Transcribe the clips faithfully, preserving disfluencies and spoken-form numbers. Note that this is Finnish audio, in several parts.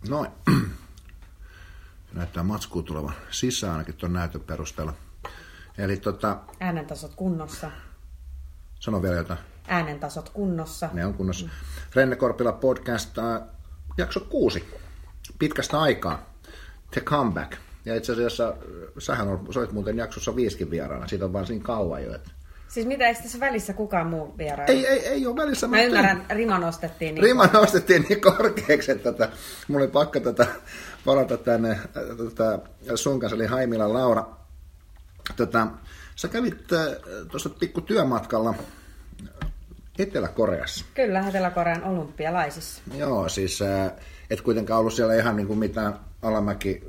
Noin. Näyttää matskua tulevan sisään ainakin tuon näytön perusteella. Eli tota... Äänentasot kunnossa. Sano vielä jotain. Äänentasot kunnossa. Ne on kunnossa. Mm. Renne Korpila podcast, jakso kuusi. Pitkästä aikaa. The Comeback. Ja itse asiassa sähän soit muuten jaksossa viisikin vieraana. Siitä on vaan siinä kauan jo. Että... Siis mitä, eikö tässä välissä kukaan muu vieraana? Ei, ei, ei ole välissä. Mä, mä ymmärrän, rima nostettiin niin Rima korkeaksi. nostettiin niin korkeaksi, että tota, mulla oli pakko tota, palata tänne tota, sun kanssa, eli Haimilan Laura. Tota, sä kävit äh, tuossa pikku työmatkalla Etelä-Koreassa. Kyllä, Etelä-Korean olympialaisissa. Joo, siis äh, et kuitenkaan ollut siellä ihan niin kuin mitään alamäki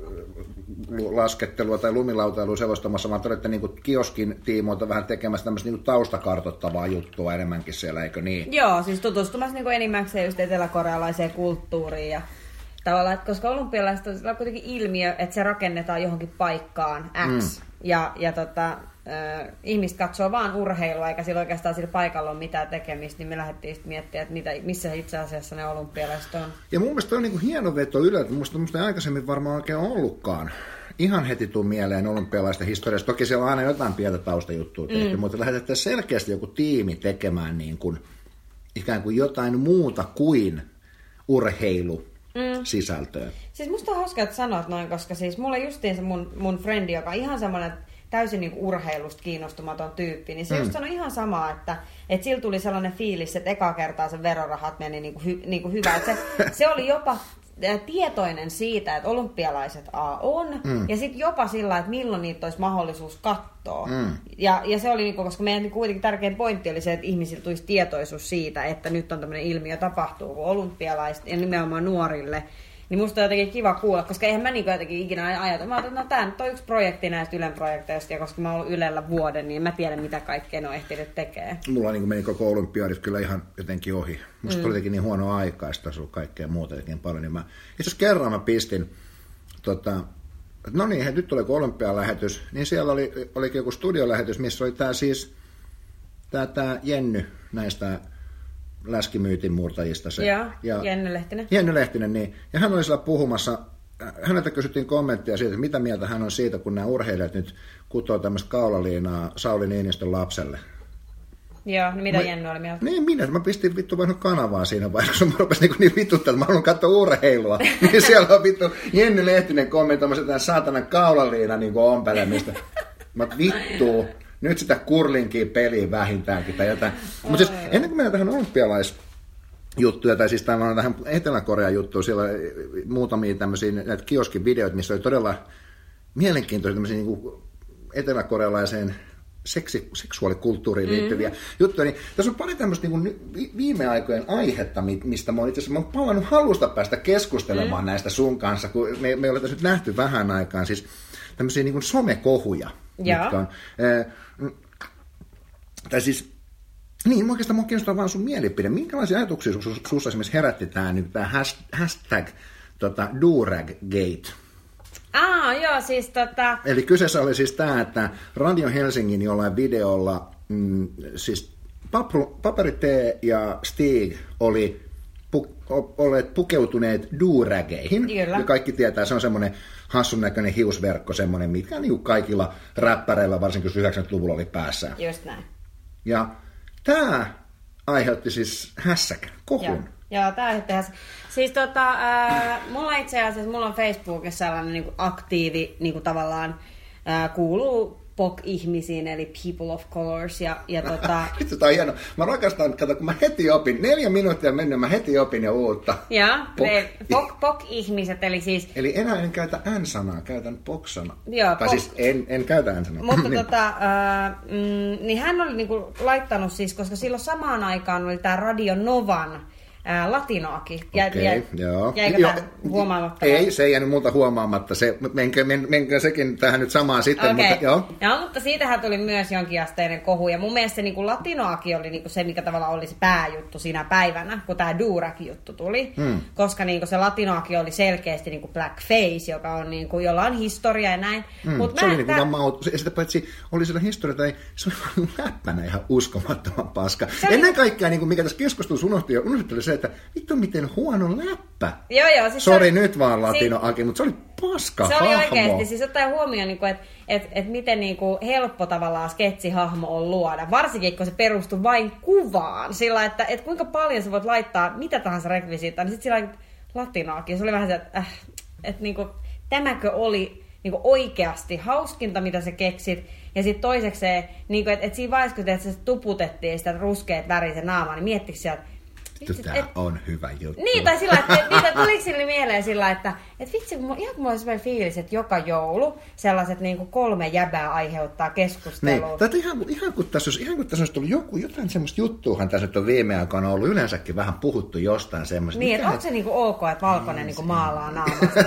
laskettelua tai lumilautailua selostamassa, vaan te olette niin kuin kioskin tiimoilta vähän tekemässä tämmöistä niin kuin taustakartoittavaa juttua enemmänkin siellä, eikö niin? Joo, siis tutustumassa niin kuin enimmäkseen just eteläkorealaiseen kulttuuriin ja tavallaan, että koska olympialaiset on kuitenkin ilmiö, että se rakennetaan johonkin paikkaan X mm. ja, ja tota, äh, ihmiset katsoo vaan urheilua eikä sillä oikeastaan sillä paikalla ole mitään tekemistä, niin me lähdettiin sitten miettimään, että mitä, missä itse asiassa ne olympialaiset on. Ja mun mielestä on niin kuin hieno veto Yleltä, musta, musta ei aikaisemmin varmaan oikein ollutkaan. Ihan heti tuu mieleen olympialaisten historiasta. Toki siellä on aina jotain pientä taustajuttua tehty, mm. mutta lähetetään selkeästi joku tiimi tekemään niin kuin, ikään kuin jotain muuta kuin urheilu mm. sisältöä. Siis musta on hauska, että sanot noin, koska siis mulla justiin se mun, mun frendi, joka on ihan semmoinen täysin niin kuin urheilusta kiinnostumaton tyyppi, niin se mm. just sanoi ihan samaa, että, että sillä tuli sellainen fiilis, että eka kertaa sen verorahat meni niin kuin, hy, niin kuin hyvä. Että se, se oli jopa tietoinen siitä, että olympialaiset A on, mm. ja sitten jopa sillä, että milloin niitä olisi mahdollisuus katsoa. Mm. Ja, ja se oli, koska meidän kuitenkin tärkein pointti oli se, että ihmisillä tulisi tietoisuus siitä, että nyt on tämmöinen ilmiö tapahtuu, kun olympialaiset, ja nimenomaan nuorille, niin musta on jotenkin kiva kuulla, koska eihän mä niin jotenkin ikinä ajatella. Mä ajattelin, että no tämä nyt on yksi projekti näistä Ylen projekteista, ja koska mä oon ollut Ylellä vuoden, niin mä tiedän, mitä kaikkea ne on ehtinyt tekemään. Mulla niin meni koko olympiadit kyllä ihan jotenkin ohi. Musta mm. oli jotenkin niin huono aika, ja sitten kaikkea muuta jotenkin paljon. Niin mä, itse asiassa kerran mä pistin, tota, no niin, hei, nyt tulee olympialähetys, niin siellä oli, olikin joku studiolähetys, missä oli tää siis, tää, tää Jenny näistä läskimyytin murtajista se. Joo, ja Jenny Lehtinen. Jenny Lehtinen, niin. Ja hän oli siellä puhumassa, häneltä kysyttiin kommenttia siitä, että mitä mieltä hän on siitä, kun nämä urheilijat nyt kutoo tämmöistä kaulaliinaa Sauli Niinistön lapselle. Joo, no mitä mä, Jenny oli mieltä? Niin, minä. Mä pistin vittu vain kanavaa siinä vaiheessa, mä rupesin niin, niin vituttaa, että mä haluan katsoa urheilua. Niin siellä on vittu Jenny Lehtinen kommentoimassa tämän saatanan kaulaliina niin kuin ompelemista. Mä vittu. Nyt sitä kurlinkia peliä vähintäänkin tai jotain. Mutta siis ennen kuin mennään tähän olympialaisjuttuja, tai siis tähän Etelä-Korean juttuun, siellä oli muutamia tämmöisiä näitä kioskin videoita, missä oli todella mielenkiintoisia tämmöisiä niin kuin eteläkorealaiseen seksi, seksuaalikulttuuriin liittyviä mm. juttuja. Niin tässä on pari tämmöistä niin kuin viime aikojen aihetta, mistä mä oon itse asiassa palannut halusta päästä keskustelemaan mm. näistä sun kanssa, kun me, me ollaan tässä nyt nähty vähän aikaan, siis tämmöisiä niin kuin somekohuja. Mitkä on, äh, tai siis, niin oikeastaan mua kiinnostaa vaan sun mielipide. Minkälaisia ajatuksia sinussa esimerkiksi herätti tämä nyt tämä hashtag tota, Duraggate? Ah, joo, siis tota... Eli kyseessä oli siis tämä, että Radio Helsingin jollain videolla, mm, siis Paperi T ja Stig oli pu, olleet pukeutuneet durageihin. Kyllä. Ja kaikki tietää, se on semmoinen hassun näköinen hiusverkko, semmoinen, mitkä niin kaikilla räppäreillä, varsinkin yhdeksänkymmentäluvulla oli päässään. Just näin. Ja tämä aiheutti siis hässäkän, kohun. Joo, Joo tämä aiheutti hässäkän. Siis tota, äh, mulla itse asiassa, mulla on Facebookissa sellainen niin kuin aktiivi, niin kuin tavallaan äh, kuuluu P O C-ihmisiin, eli People of Colors. Ja, ja tota... Vittu, tää on hieno. Mä rakastan, kato, kun mä heti opin, neljä minuuttia mennyt, mä heti opin jo uutta. Joo, P O C-ihmiset, eli siis... Eli enää en käytä N-sanaa, käytän P O C-sanaa. Joo, tai siis en, en käytä N-sanaa. Mutta niin. tota, äh, mm, niin hän oli niinku laittanut siis, koska silloin samaan aikaan oli tää Radio Novan Ää, latinoakin. Okei, okay, joo. Jäikö jo, tämä huomaamatta? Ei, se ei jäänyt multa huomaamatta. Se, menkö, men, menkö sekin tähän nyt samaan sitten, okay. mutta joo. Ja, mutta siitähän tuli myös jonkinasteinen kohu. Ja mun mielestä se niin kuin latinoakin oli niin kuin se, mikä tavallaan oli se pääjuttu siinä päivänä, kun tämä Durag-juttu tuli. Hmm. Koska niin kuin se latinoakin oli selkeästi niin kuin blackface, joka on, niin kuin, jolla on historia ja näin. Hmm. Mut se mä, oli niin kuin tämän... maut... Sitä paitsi oli sillä historia, tai se oli vaan läppänä ihan uskomattoman paska. Oli... Ennen kaikkea, niin kuin mikä tässä keskustelussa unohti, unohti se, se, että vittu miten huono läppä. Joo, joo. Siis Sori se, nyt vaan Latino si- Aki, mutta se oli paska se hahmo. Se oli oikeesti, siis ottaen huomioon, niin että et, et miten niin kuin helppo tavallaan sketsihahmo on luoda. Varsinkin, kun se perustuu vain kuvaan. Sillä, että et kuinka paljon sä voit laittaa mitä tahansa rekvisiittaa, niin sit sillä Latinaakin. Se oli vähän se, että äh, et, niin kuin, tämäkö oli niin kuin oikeasti hauskinta, mitä sä keksit. Ja sitten toisekseen, niin että et siinä vaiheessa, kun että se tuputettiin sitä ruskeat värisen naamaa, niin miettikö sieltä, Tämä et, on hyvä juttu. Niin, tai sillä että niitä tuliko sille mieleen sillä, että et vitsi, kun mulla, ihan kun mulla oli sellainen fiilis, että joka joulu sellaiset niin kuin kolme jäbää aiheuttaa keskustelua. Niin, tai ihan, ihan kun tässä olisi, ihan kun tässä olisi tullut joku, jotain semmoista juttuahan tässä nyt on viime aikoina ollut yleensäkin vähän puhuttu jostain semmoista. Niin, että onko se niin kuin ok, että valkoinen niin, niin kuin maalaa naamasta.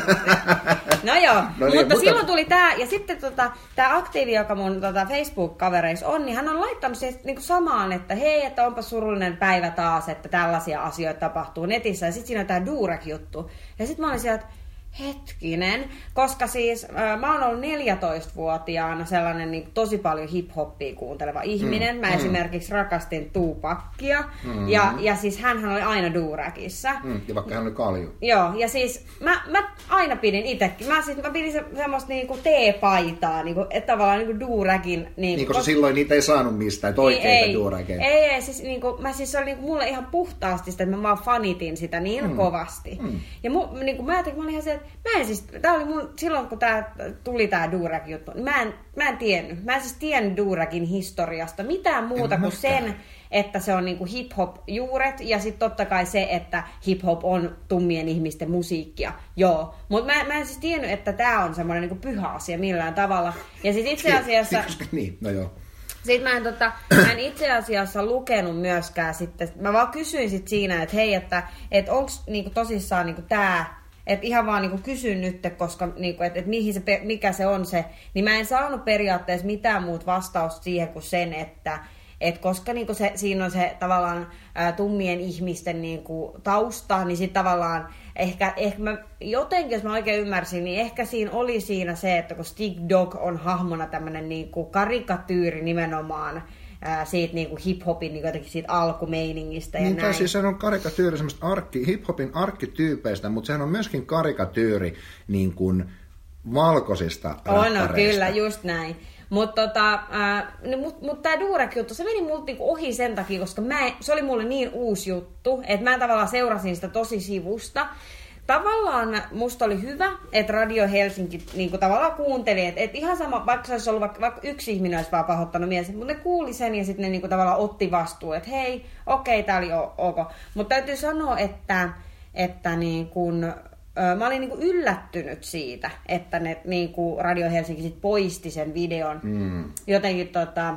No joo, no niin, mutta, mutta silloin tuli tämä, ja sitten tota, tämä aktiivi, joka mun tota, Facebook-kavereissa on, niin hän on laittanut siis niin kuin samaan, että hei, että onpa surullinen päivä taas, että tällaisia asioita tapahtuu netissä, ja sitten siinä on tämä Durek-juttu. Ja sitten mä olin sieltä, hetkinen, koska siis äh, mä oon ollut neljätoistavuotiaana sellainen niin tosi paljon hip-hoppia kuunteleva ihminen. Mm, mä mm. esimerkiksi rakastin Tupackia, mm. ja, ja siis hänhän oli aina Durekissa. Mm, ja vaikka hän oli kalju. Joo, ja siis mä, mä aina pidin itsekin, mä, siis, mä pidin se, semmoista niinku teepaitaa, niinku, että tavallaan niinku Durekin. Niinku, niin, koska silloin niitä ei saanut mistään, että oikeita ei, Durekeita. Ei, ei, siis niinku, mä siis se oli niinku mulle ihan puhtaasti sitä, että mä vaan fanitin sitä niin mm. kovasti. Mm. Ja mu, niinku, mä ajattelin, mä olin ihan se, että mä en siis, tää oli mun, silloin kun tää tuli tää Durek-juttu, niin mä en, mä en tiennyt. Mä en siis tiennyt Durekin historiasta mitään muuta en kuin mäkään. Sen, että se on niinku hip-hop-juuret ja sitten totta kai se, että hip-hop on tummien ihmisten musiikkia. Joo, mutta mä, mä en siis tiennyt, että tää on semmoinen niinku pyhä asia millään tavalla. Ja siis itse asiassa... niin, no joo. Sitten mä en, tota, mä en itse asiassa lukenut myöskään sitten. Mä vaan kysyin sit siinä, että hei, että et onks niinku tosissaan niinku tää... Että ihan vaan niinku kysyn nyt, koska niinku, että et mihin se, mikä se on se, niin mä en saanut periaatteessa mitään muuta vastausta siihen kuin sen, että et koska niinku se, siinä on se tavallaan ää, tummien ihmisten niinku tausta, niin sitten tavallaan ehkä, ehkä mä, jotenkin, jos mä oikein ymmärsin, niin ehkä siinä oli siinä se, että kun Stig Dog on hahmona tämmönen niinku karikatyyri nimenomaan, Ää, siitä niinku hip-hopin niinku jotenkin siitä alkumeiningistä ja niin, näin. Siis sehän on karikatyyri semmoista arkki, hip-hopin arkkityypeistä, mutta sehän on myöskin karikatyyri niin kuin valkoisista rappareista. On, no, kyllä, just näin. Mutta tota, niin mut, mut tämä Durek-juttu, se meni multa niinku ohi sen takia, koska mä, se oli mulle niin uusi juttu, että mä tavallaan seurasin sitä tosi sivusta. Tavallaan musta oli hyvä, että Radio Helsinki niin kuin tavallaan kuunteli, että, että ihan sama, vaikka se olisi ollut, vaikka, vaikka yksi ihminen olisi vaan pahoittanut mielensä, mutta ne kuuli sen ja sitten ne niin kuin tavallaan otti vastuun, että hei, okei, tää oli ok. Mutta täytyy sanoa, että, että niin kuin, mä olin niin kuin yllättynyt siitä, että ne niin kuin Radio Helsinki sit poisti sen videon. Mm. Jotenkin tota...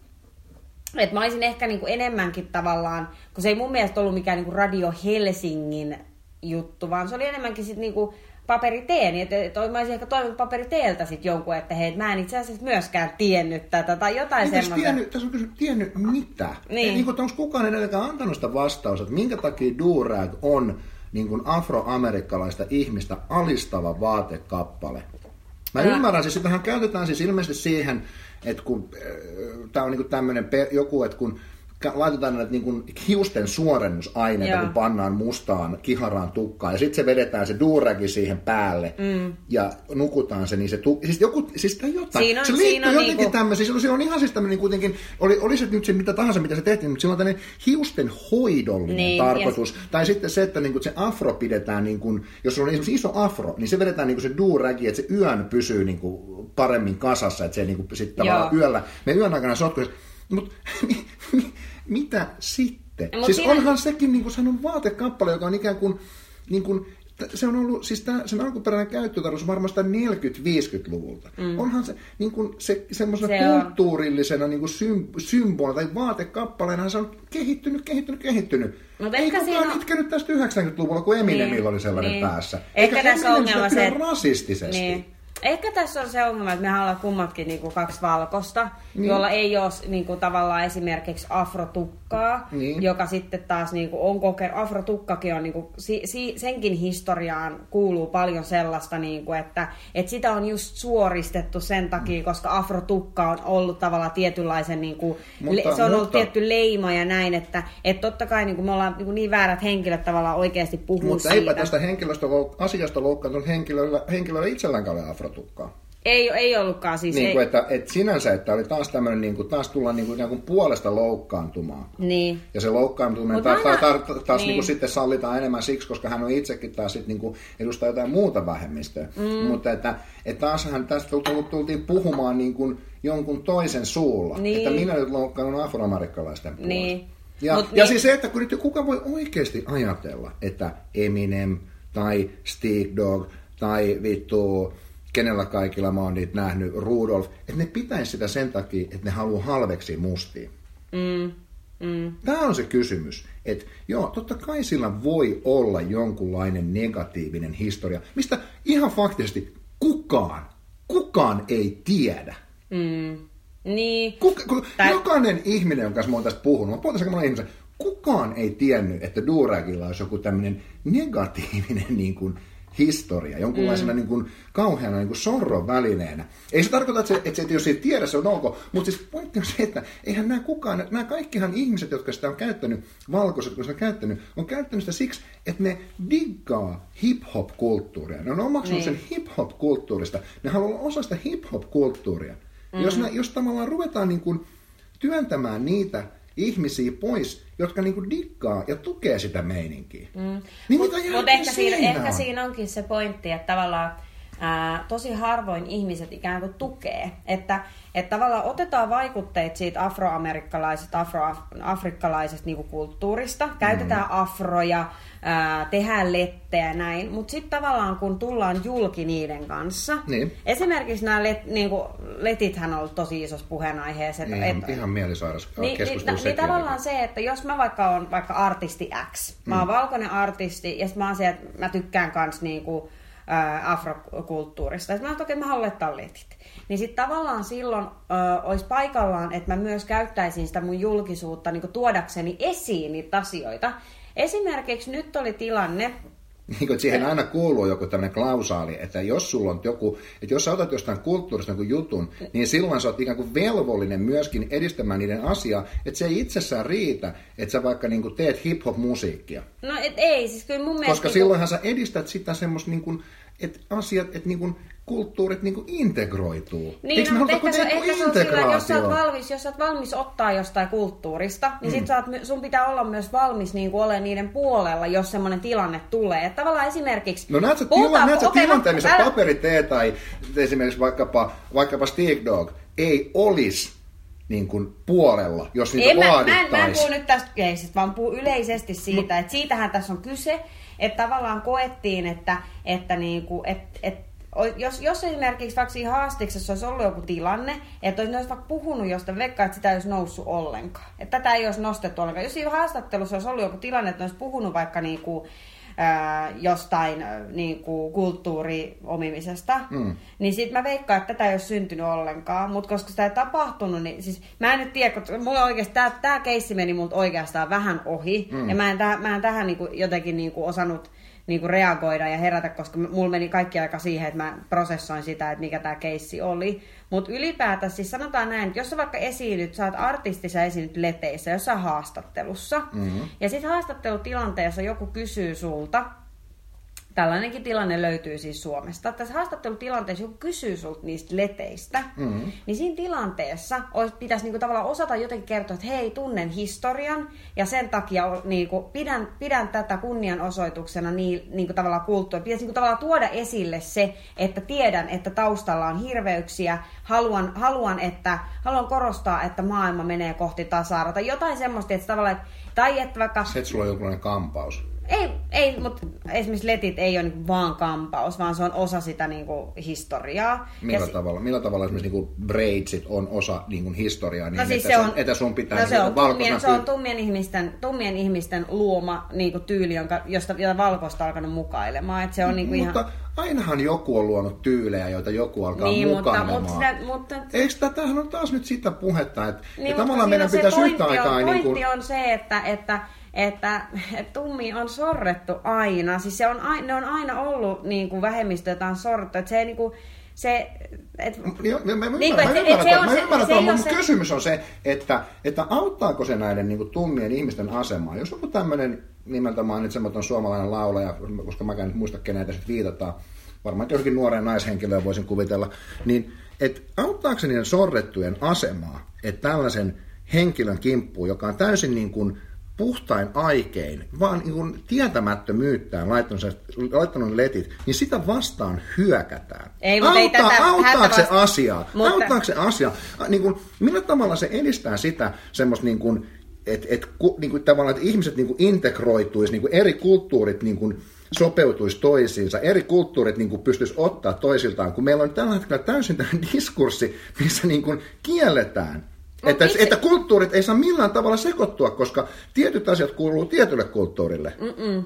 Että mä olisin ehkä niin kuin enemmänkin tavallaan, kun se ei mun mielestä ollut mikään niin kuin Radio Helsingin juttu, vaan se oli enemmänkin sit niinku paperiteeni, että et, et, mä olisin ehkä toivonut paperiteeltä sit jonkun, että hei, mä en itse asiassa myöskään tiennyt tätä tai jotain semmoista. Tiennyt, tässä on kysynyt, tiennyt mitä? Niin. Niin onko kukaan edelläkään antanut sitä vastausta, että minkä takia Durag on niin kuin afroamerikkalaista ihmistä alistava vaatekappale? Mä ja. ymmärrän, siis sitähän käytetään siis ilmeisesti siihen, että kun äh, tää on niinku tämmönen pe- joku, että kun laitetaan näitä niin kuin hiusten suorennusaineita, kun pannaan mustaan kiharaan tukkaan, ja sitten se vedetään se Duragi siihen päälle, mm. ja nukutaan se, niin se tu- siis joku, siis jotain. Siinä on, se liittyy jotenkin niinku... tämmöisiin, silloin, silloin on ihan siis tämmöinen kuitenkin, oli, oli se nyt se mitä tahansa, mitä se tehtiin, mutta silloin on tämmöinen hiusten hoidollinen niin, tarkoitus, yes. Tai sitten se, että niin kuin se afro pidetään, niin kuin, jos on esimerkiksi iso afro, niin se vedetään niin kuin se Duragi, että se yön pysyy niin kuin paremmin kasassa, että se niin kuin sitten tavallaan yöllä, me yön aikana sotkuisi, mutta mitä sitten? No, siis siinä... onhan sekin, niin kuin sanon, vaatekappale, joka on ikään kuin, niin kuin se on ollut, siis tämä, sen alkuperäinen käyttötarkoitus varmasti neljäkymmentä-viisikymmentäluvulta. Mm. Onhan se niin kuin se semmoisena se kulttuurillisena niin kuin symbolina tai vaatekappaleena se on kehittynyt, kehittynyt, kehittynyt. Mutta ei kukaan on... itkenyt tästä yhdeksänkymmentäluvulla, kun Eminemillä niin, oli sellainen niin. päässä. Ehkä tässä ongelma se, rasistisesti. Niin. Ehkä tässä on se ongelma, että me ollaan kummatkin niinku kaksi valkosta, niin. jolla ei ole niinku tavallaan esimerkiksi afrotukkaa, niin. joka sitten taas niinku on kokenut, afrotukkakin on niinku, si, si, senkin historiaan kuuluu paljon sellaista, niinku, että et sitä on just suoristettu sen takia, koska afrotukka on ollut tavallaan tietynlaisen, niinku, mutta, le, se on mutta, ollut tietty leima ja näin, että et totta kai niinku, me ollaan niinku, niin väärät henkilöt tavallaan oikeasti puhua mutta siitä. Mutta eipä tästä henkilöstä, asiasta loukkaantunut henkilöllä, henkilöllä itselläänkään ole afrotukkaa. Ei, ei ollutkaan siis. Niin kuin, ei. että, että sinänsä, että oli taas tämmöinen, niin kuin, taas tullaan niin kuin, niin kuin puolesta loukkaantumaan. Niin. Ja se loukkaantuminen taas, aina, taas, taas niin. Niin kuin sitten sallitaan enemmän siksi, koska hän on itsekin taas sit, niin kuin, edustaa jotain muuta vähemmistöä. Mm. Mutta että, että taashan tästä tultiin puhumaan niin kuin jonkun toisen suulla. Niin. Että minä nyt loukkaannut afroamerikkalaisten puolesta. Niin. Ja, Mut ja niin. siis se, että kun nyt kuka voi oikeasti ajatella, että Eminem tai Snoop Dogg tai vittu... kenellä kaikilla mä oon niitä nähnyt, Rudolf, että ne pitäisi sitä sen takia, että ne haluaa halveksi mustia. Mm, mm. Tämä on se kysymys, että joo, totta kai sillä voi olla jonkunlainen negatiivinen historia, mistä ihan faktisesti kukaan, kukaan ei tiedä. Mm. Niin. Kuka, ku, tai... Jokainen ihminen, jonka mä oon tästä puhunut, mä puhutaan sekä monen ihmisen, kukaan ei tiennyt, että Duragilla olisi joku tämmöinen negatiivinen niin kuin, historia, jonkunlaisena mm. niin kuin, kauheana niin kuin sorron välineenä. Ei se tarkoita, että, se, että, se, että jos ei tiedä, se on ok, mutta siis pointti on se, että eihän nämä kukaan, nämä kaikkihan ihmiset, jotka sitä on käyttänyt, valkoiset, jotka sitä on käyttänyt, on käyttänyt sitä siksi, että ne diggaa hip-hop-kulttuuria. Ne on omaksunut niin. sen hip-hop-kulttuurista. Ne haluaa olla osa sitä hip-hop-kulttuuria. Mm. Jos, ne, jos tavallaan ruvetaan niin kuin, työntämään niitä ihmisiä pois, jotka niinku diggaa ja tukee sitä meininkiä. Mm. Niin Mutta mut ehkä, siinä, ehkä siinä onkin se pointti, että tavallaan ää, tosi harvoin ihmiset ikään kuin tukee. Että, että tavallaan otetaan vaikutteet siitä afroamerikkalaisesta, afroafrikkalaisesta niinku kulttuurista, käytetään mm. afroja, ää, tehdään lettejä näin, mutta sitten tavallaan kun tullaan julki niiden kanssa, niin. esimerkiksi nämä let, niinku, letithän on ollut tosi isossa puheenaiheessa. Niin, et, ihan mielisairas niin, keskustelu. Niin, niin tavallaan se, että jos mä vaikka on vaikka artisti X, mä oon mm. valkoinen artisti ja sitten mä oon se, että mä tykkään kans niinku, ää, afrokulttuurista, ja mä oon, että mä haluan laittaa letit. Niin sitten tavallaan silloin ö, olisi paikallaan, että mä myös käyttäisin sitä mun julkisuutta niin tuodakseni esiin niitä asioita. Esimerkiksi nyt oli tilanne... Niin kuin siihen aina kuuluu joku tämmöinen klausaali, että jos sulla on joku, että jos sä otat jostain kulttuurista joku jutun, niin silloin sä oot ikään kuin velvollinen myöskin edistämään niiden asiaa, että se ei itsessään riitä, että sä vaikka niin kuin teet hip-hop-musiikkia. No et ei, siis kyllä mun mielestä... Koska silloinhan sä edistät sitä semmoista niin kuin, että asiat, että niin kuin kulttuurit niin kuin integroituu. Niin, no, mutta ehkä, se, ehkä se on sillä, jos sä, oot valmis, jos sä oot valmis ottaa jostain kulttuurista, niin mm. sit sä oot, sun pitää olla myös valmis niin kuin olemaan niiden puolella, jos semmoinen tilanne tulee. Että tavallaan esimerkiksi... No näet sä, tila, näet sä okay, tilanteen, missä älä... paperitee tai esimerkiksi vaikkapa, vaikkapa Snoop Dogg ei olisi niin kuin puolella, jos niitä en vaadittaisiin. Mä, mä en puhu nyt tästä yleisesti, vaan puhu yleisesti siitä, no. että siitähän tässä on kyse, että tavallaan koettiin, että, että niinku, et, et, jos, jos esimerkiksi vaikka siinä haastiksessa olisi ollut joku tilanne, että olisi, olisi vaikka puhunut jostain, vaikka että sitä ei olisi noussut ollenkaan. Että tätä ei olisi nostettu ollenkaan. Jos siinä haastattelussa olisi ollut joku tilanne, että olisi puhunut vaikka niinku, ää, jostain niinku, kulttuuriomimisesta, mm. niin sitten mä veikkaan, että tätä ei olisi syntynyt ollenkaan. Mutta koska sitä ei tapahtunut, niin siis mä en nyt tiedä, koska mulla oikeasti tämä keissi meni multa oikeastaan vähän ohi. Mm. Ja mä en, täh, mä en tähän niinku, jotenkin niinku, osannut niinku reagoida ja herätä, koska mulla meni kaikki aika siihen, että mä prosessoin sitä, että mikä tämä keissi oli. Mutta ylipäätään siis sanotaan näin, että jos sä vaikka esiinnyt, sä oot artisti, sä esiinnyt leteissä, jossain haastattelussa, mm-hmm. ja sitten haastattelutilanteessa joku kysyy sulta, tällainenkin tilanne löytyy siis Suomesta. Tässä haastattelutilanteessa joku kysyy sulta niistä leteistä, mm-hmm. niin siinä tilanteessa pitäisi niinku tavallaan osata jotenkin kertoa, että hei, tunnen historian ja sen takia niinku pidän, pidän tätä kunnianosoituksena niin, niinku tavallaan kulttuuria. Pitäisi niinku tavallaan tuoda esille se, että tiedän, että taustalla on hirveyksiä, haluan, haluan, että, haluan korostaa, että maailma menee kohti tasa-arvoa tai jotain semmoista, että tavallaan, tai että vaikka... Se, että sulla on jonkunlainen kampaus. Ei, ei mutta esimerkiksi letit ei ole niinku vaan kampaus, vaan se on osa sitä niinku historiaa. Millä ja tavalla? Millä tavalla esimerkiksi niinku braidsit on osa niinku historiaa, niin no siis että, se on, sen, että sun pitää... No se, niinku on tummien, se on tummien ihmisten, tummien ihmisten luoma niinku tyyli, jonka, josta, jota valkoista on alkanut mukailemaan. Et se on niinku mutta ihan... ainahan joku on luonut tyylejä, joita joku alkaa niin, mukailemaan. Mutta, mutta, sitä, mutta... Eikö tämähän on taas nyt sitä puhetta, että niin, ja tavallaan meidän pitäisi yhtä aikaa... On, niin pointti kuin... on se, että... että että tummi on sorrettu aina. Siis se on, ne on aina ollut niin kuin vähemmistö, jota on sorrettu. Että se ei niin kuin, se... Et, Joo, mä, mä, niin mä, mä ymmärrän, se, että se, mun se, kysymys on se, että, että auttaako se näiden niin kuin, tummien ihmisten asemaa. Jos joku tämmöinen nimeltä mainitsematon suomalainen laulaja, koska mä en muista keneitä sitten viitataan, varmaan johonkin nuoreen naishenkilöön voisin kuvitella, niin että auttaako se niiden sorrettujen asemaa, että tällaisen henkilön kimppuun, joka on täysin niin kuin puhtain aikein, vaan niin kuin tietämättömyyttään laittanut, laittanut letit, niin sitä vastaan hyökätään. Ei, Auttaa, ei tätä, auttaako se asiaa? Mutta... Auttaako se asiaa? Niin kuin, millä tavalla se edistää sitä semmoista, niin kuin, että et, niin kuin, tavallaan, että ihmiset niin kuin integroituisi, niin kuin eri kulttuurit niin kuin sopeutuisi toisiinsa, eri kulttuurit niin kuin pystyisi ottaa toisiltaan, kun meillä on tällä hetkellä täysin tämmöinen diskurssi, missä niin kuin kielletään. Että, itse... että kulttuurit ei saa millään tavalla sekoittua, koska tietyt asiat kuuluu tietylle kulttuurille. Mm-mm.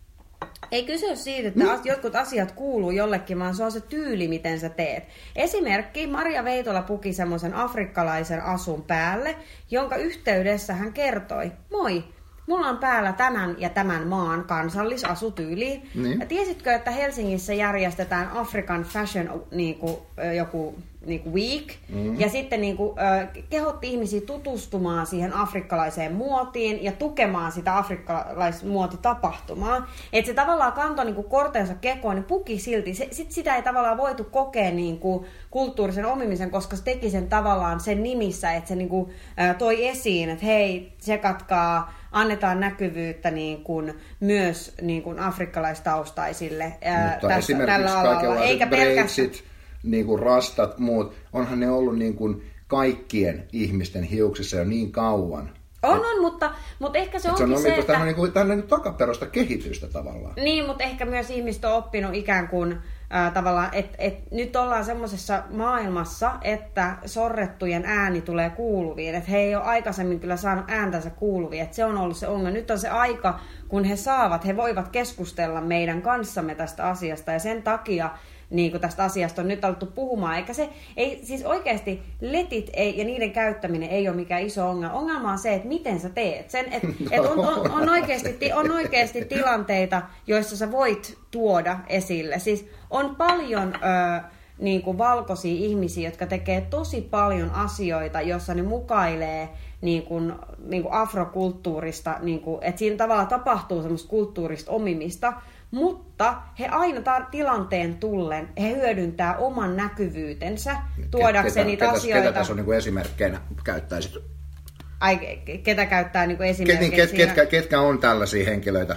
Ei kyse ole siitä, että mm. jotkut asiat kuuluu jollekin, vaan se on se tyyli, miten sä teet. Esimerkki, Maria Veitola puki semmoisen afrikkalaisen asun päälle, jonka yhteydessä hän kertoi, moi, mulla on päällä tämän ja tämän maan kansallisasutyyli. Niin. Ja tiesitkö, että Helsingissä järjestetään African Fashion niin kuin, joku niin kuin week, mm. ja sitten niin kuin, kehotti ihmisiä tutustumaan siihen afrikkalaiseen muotiin ja tukemaan sitä afrikkalaismuotitapahtumaa. Että se tavallaan kantoi niin kuin kortensa kekoon, niin puki silti. Se, sit sitä ei tavallaan voitu kokea niin kuin kulttuurisen omimisen, koska se teki sen tavallaan sen nimissä, että se niin kuin, toi esiin, että hei, tsekatkaa, annetaan näkyvyyttä niin kuin, myös niin kuin afrikkalaistaustaisille Mutta tässä, esimerkiksi tällä alalla. Eikä pelkästään niin kuin rastat, muut, onhan ne ollut niin kuin kaikkien ihmisten hiuksissa jo niin kauan. On, et, on, mutta, mutta ehkä se onkin se, on, se, että... Tämä on, niin kuin, tämä on niin kuin takaperosta kehitystä tavallaan. Niin, mutta ehkä myös ihmiset on oppinut ikään kuin äh, tavallaan, että et nyt ollaan semmoisessa maailmassa, että sorrettujen ääni tulee kuuluviin. Että he ei ole aikaisemmin kyllä saanut ääntänsä kuuluviin. Että se on ollut se ongelma. Nyt on se aika, kun he saavat, he voivat keskustella meidän kanssamme tästä asiasta. Ja sen takia... niin kuin tästä asiasta on nyt alettu puhumaan, eikä se, ei, siis oikeasti letit ei, ja niiden käyttäminen ei ole mikään iso ongelma. Ongelma on se, että miten sä teet sen, että et on, on, on, oikeasti, on oikeasti tilanteita, joissa sä voit tuoda esille. Siis on paljon ö, niin kuin valkoisia ihmisiä, jotka tekee tosi paljon asioita, joissa ne mukailee niin kuin, niin kuin afrokulttuurista, niin kuin, että siinä tavalla tapahtuu semmoista kulttuurista omimista, mutta he aina tar- tilanteen tullen, he hyödyntää oman näkyvyytensä tuodakseen niitä ketä, asioita. Ketä tässä on niin kuin esimerkkeinä käyttäisit? Ai, ketä käyttää niin kuin esimerkkinä? Ket, ket, ketkä, ketkä on tällaisia henkilöitä?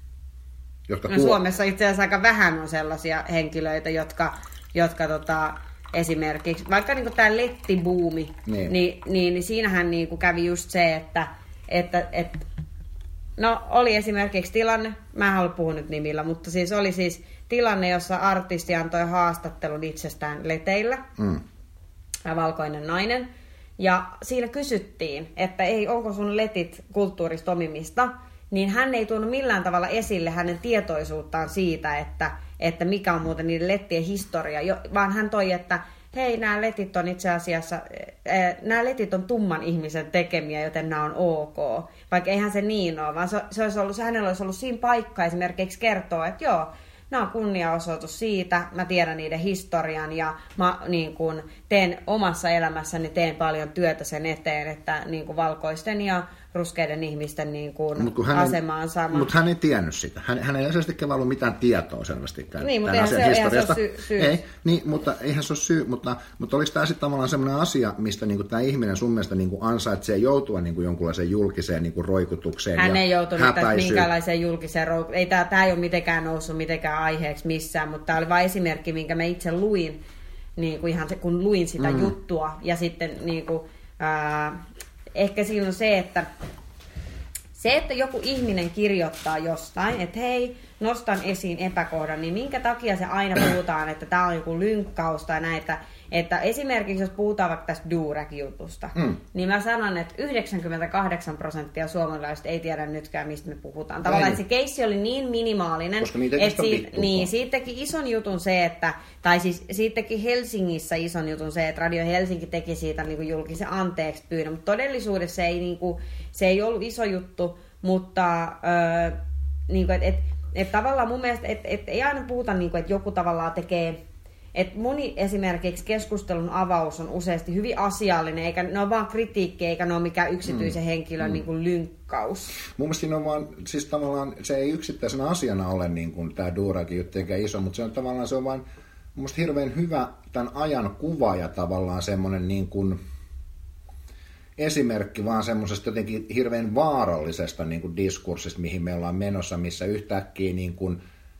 Jotka no, tuo... Suomessa itse asiassa aika vähän on sellaisia henkilöitä, jotka, jotka tota, esimerkiksi, vaikka niin kuin tämä lettibuumi, niin, niin, niin, niin siinähän niin kuin kävi just se, että, että, että no oli esimerkiksi tilanne, mä en halua puhua nyt nimillä, mutta siis oli siis tilanne, jossa artisti antoi haastattelun itsestään leteillä, mm. valkoinen nainen, ja siinä kysyttiin, että ei, onko sun letit kulttuurista omimista, niin hän ei tuonut millään tavalla esille hänen tietoisuuttaan siitä, että, että mikä on muuten niiden lettien historia, vaan hän toi, että hei, nämä letit on itse asiassa, nämä letit on tumman ihmisen tekemiä, joten nämä on ok. Vaikka eihän se niin ole, vaan se, se olisi ollut, hänellä olisi ollut siinä paikka esimerkiksi kertoa, että joo, nämä on kunniaosoitus siitä, mä tiedän niiden historian ja mä niin kun, teen omassa elämässäni teen paljon työtä sen eteen, että niin kun, valkoisten ja ruskeiden ihmisten niin kun, mut asema on sama. Mutta hän ei tiennyt sitä. Hän, hän ei selvästikään ollut mitään tietoa selvästikään. Niin, mutta eihän se, eihän se ole syy. syy. Ei, niin, mutta eihän se ole syy. Mutta, mutta oliko tämä sitten tavallaan sellainen asia, mistä niin tämä ihminen sun mielestä niin ansaitsee joutua niin jonkunlaiseen julkiseen niin ruikutukseen hän ja ei joutunut minkäänlaiseen julkiseen ruikutukseen. Ei, tämä ei ole mitenkään noussut mitenkään aiheeksi missään, mutta tämä oli vain esimerkki, minkä mä itse luin, niin kuin ihan se, kun luin sitä mm. juttua. Ja sitten niin kuin, ää, ehkä siinä on se, että Se, että joku ihminen kirjoittaa jostain, että hei, nostan esiin epäkohdan, niin minkä takia se aina puhutaan, että tämä on joku lynkkaus tai näitä. Että esimerkiksi jos puhutaan vaikka tästä Durek-jutusta, mm. niin mä sanon, että yhdeksänkymmentäkahdeksan prosenttia suomalaisista ei tiedä nytkään, mistä me puhutaan. Tavallaan, että se keissi oli niin minimaalinen, että siitä, niin, siitä teki ison jutun se, että, tai siis siitä teki Helsingissä ison jutun se, että Radio Helsinki teki siitä niin kuin julkisen anteeksi pyynnön, mutta todellisuudessa se ei, niin kuin, se ei ollut iso juttu, mutta äh, niin kuin, et, et, et tavallaan mun mielestä, että et, ei aina puhuta, niin kuin, että joku tavallaan tekee. Että moni esimerkiksi keskustelun avaus on useasti hyvin asiallinen, eikä ne ole vaan kritiikki, eikä ne ole mikään yksityisen mm. henkilön mm. niin kuin lynkkaus. Mun mielestä siinä on vaan, siis tavallaan se ei yksittäisenä asiana ole niin kuin tämä Duurakin juttu eikä iso, mutta se on tavallaan, se on vaan mun mielestä hirveän hyvä tämän ajan kuva ja tavallaan semmoinen niin kuin esimerkki vaan semmoisesta jotenkin hirveän vaarallisesta niin kuin diskurssista, mihin me ollaan menossa, missä yhtäkkiä niin kuin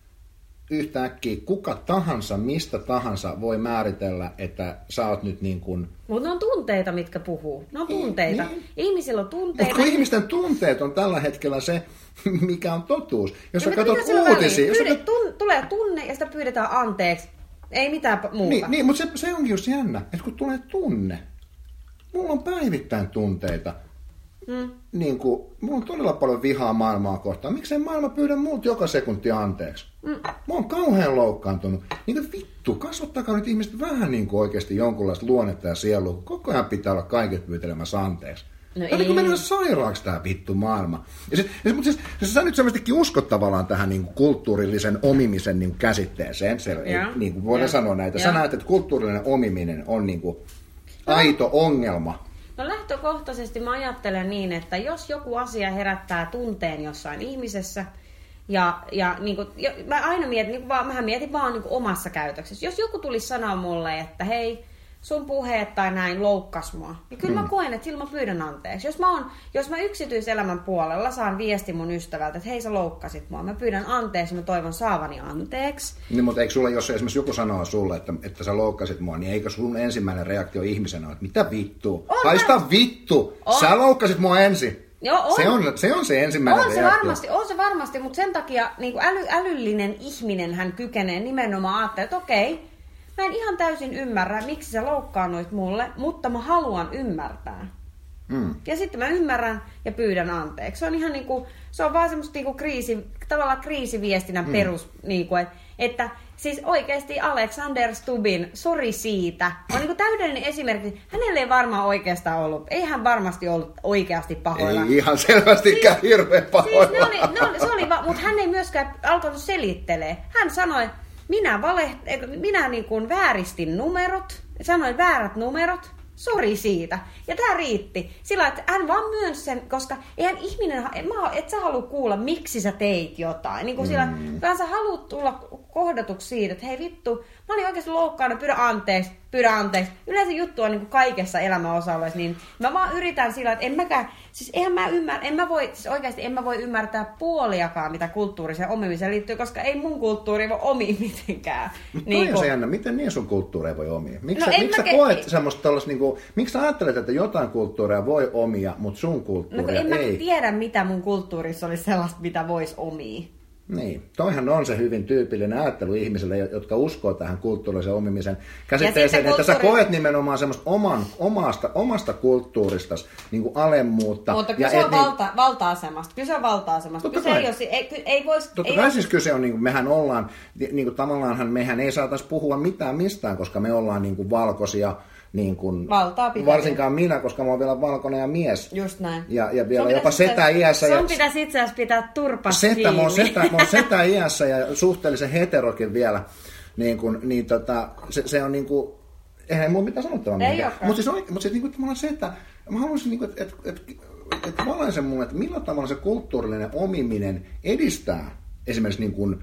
yhtäkkiä kuka tahansa, mistä tahansa voi määritellä, että sä oot nyt niin kuin... Mutta ne on tunteita, mitkä puhuu. Ne on tunteita. Niin, niin. Ihmisillä on tunteita. Mutta kun ihmisten tunteet on tällä hetkellä se, mikä on totuus. Jos sä katsot uutisia... Pyydä, kat... tun, tulee tunne ja sitä pyydetään anteeksi. Ei mitään muuta. Niin, niin mutta se, se onkin just jännä, että kun tulee tunne. Mulla on päivittäin tunteita. Hmm. Niin kuin, mulla on todella paljon vihaa maailmaa kohtaan. Miksei maailma pyydä multa joka sekunti anteeksi? Hmm. Mä oon kauhean loukkaantunut. Niin vittu, kasvattakaa nyt ihmiset vähän niin kuin oikeasti jonkunlaista luonnetta ja sielua. Koko ajan pitää olla kaiket pyytelemässä anteeksi. No tämä niin kuin mennään sairaaksi tämä vittu maailma. Ja se, ja, mutta siis, siis sä nyt selvästikin uskot tavallaan tähän niin kuin kulttuurillisen omimisen niin kuin käsitteeseen. Se, ei, niin kuin voidaan ja. sanoa näitä. Ja. Sä näet, että kulttuurillinen omiminen on niin kuin aito ongelma. No lähtökohtaisesti mä ajattelen niin, että jos joku asia herättää tunteen jossain ihmisessä, ja, ja niin kuin, mä aina mietin, niin kuin vaan, mähän mietin vaan niin kuin omassa käytöksessä. Jos joku tulisi sanoa mulle, että hei, sun puheet tai näin loukkas mua, niin kyllä mm. mä koen, että silloin mä pyydän anteeksi. Jos mä, on, jos mä yksityiselämän puolella saan viesti mun ystävältä, että hei sä loukkasit mua, mä pyydän anteeksi, mä toivon saavani anteeksi. Niin, mutta eikö sulle, jos esimerkiksi joku sanoo sulle, että, että sä loukkasit mua, niin eikö sun ensimmäinen reaktio ihmisenä, että mitä vittu? Haista mä... vittu! On. Sä loukkasit mua ensin! Joo, on. Se, on, se on se ensimmäinen on se reaktio. Varmasti, on se varmasti, mutta sen takia niin kuin äly, älyllinen ihminen hän kykenee nimenomaan ajattelemaan, että okei, mä en ihan täysin ymmärrä, miksi sä loukkaannuit mulle, mutta mä haluan ymmärtää. Mm. Ja sitten mä ymmärrän ja pyydän anteeksi. Se on ihan niinku, se on vaan semmoista niinku kriisi, tavallaan kriisiviestinnän mm. perus, niinku, että siis oikeasti Alexander Stubbin sori siitä on niinku täydellinen esimerkki. Hänelle ei varmaan oikeastaan ollut, ei hän varmasti ollut oikeasti pahoilla. Ei ihan selvästikään siis, hirveän pahoilla. Siis ne oli, ne oli, se oli, mutta hän ei myöskään alkanut selittelee. Hän sanoi, Minä, vale, minä niin kuin vääristin numerot, sanoin väärät numerot, sori siitä. Ja tämä riitti. Sillä että hän vaan myönsi sen, koska eihän ihminen, et sä halua kuulla, miksi sä teit jotain. Niin kuin sillä, mm. vaan sä haluat tulla kohdatuksi siitä, että hei vittu, mä olin oikeasti loukkaanut, pyydä anteeksi, pyydä anteeksi. Yleensä juttu on niin kuin kaikessa elämän osa-alueessa, niin mä vaan yritän sillä, että en mäkään, siis eihän mä ymmärrä, en mä voi, siis oikeasti en mä voi ymmärtää puoliakaan, mitä kulttuuriseen omimiseen liittyy, koska ei mun kulttuuri voi omia mitenkään. Mutta niin toi on se jännä, miten niin sun kulttuuria voi omia? Miksi no sä, miksi sä ke... koet semmoista tollaista, niin kuin, miksi sä ajattelet, että jotain kulttuuria voi omia, mutta sun kulttuuria no, en ei? En mä tiedä, mitä mun kulttuurissa olisi sellaista, mitä vois omia. Niin, toihan on se hyvin tyypillinen ajattelu ihmisille, jotka uskoo tähän kulttuurisen omimisen käsitteeseen, että kulttuuri... sä koet nimenomaan semmoista oman, omasta, omasta kulttuuristasi niin kuin alemmuutta. Mutta kyse ja on et, valta, niin... valta-asemasta. Kyse on valta-asemasta. Kyse ei, jos, ei, ei vois, Totta ei kai siis kyse on, niin kuin, mehän ollaan, niin kuin, tavallaanhan mehän ei saataisi puhua mitään mistään, koska me ollaan niin kuin valkoisia. Niin kuin, varsinkaan minä, koska mä oon vielä valkoinen ja mies. Just näin. Ja, ja vielä jopa setä-iässä. Sun pitäisi itse asiassa pitää turpas setä, kiinni. Mä oon setä, setä-iässä ja suhteellisen heterokin vielä. Niin, kuin, niin tota, se, se on niin kuin, eihän mulla mitään sanottavaa. Mutta siis, mut siis niin kuin, se, että mä haluaisin, niin kuin, että et, et, et, et valaisen mulle, että millä tavalla se kulttuurillinen omiminen edistää esimerkiksi niin kuin,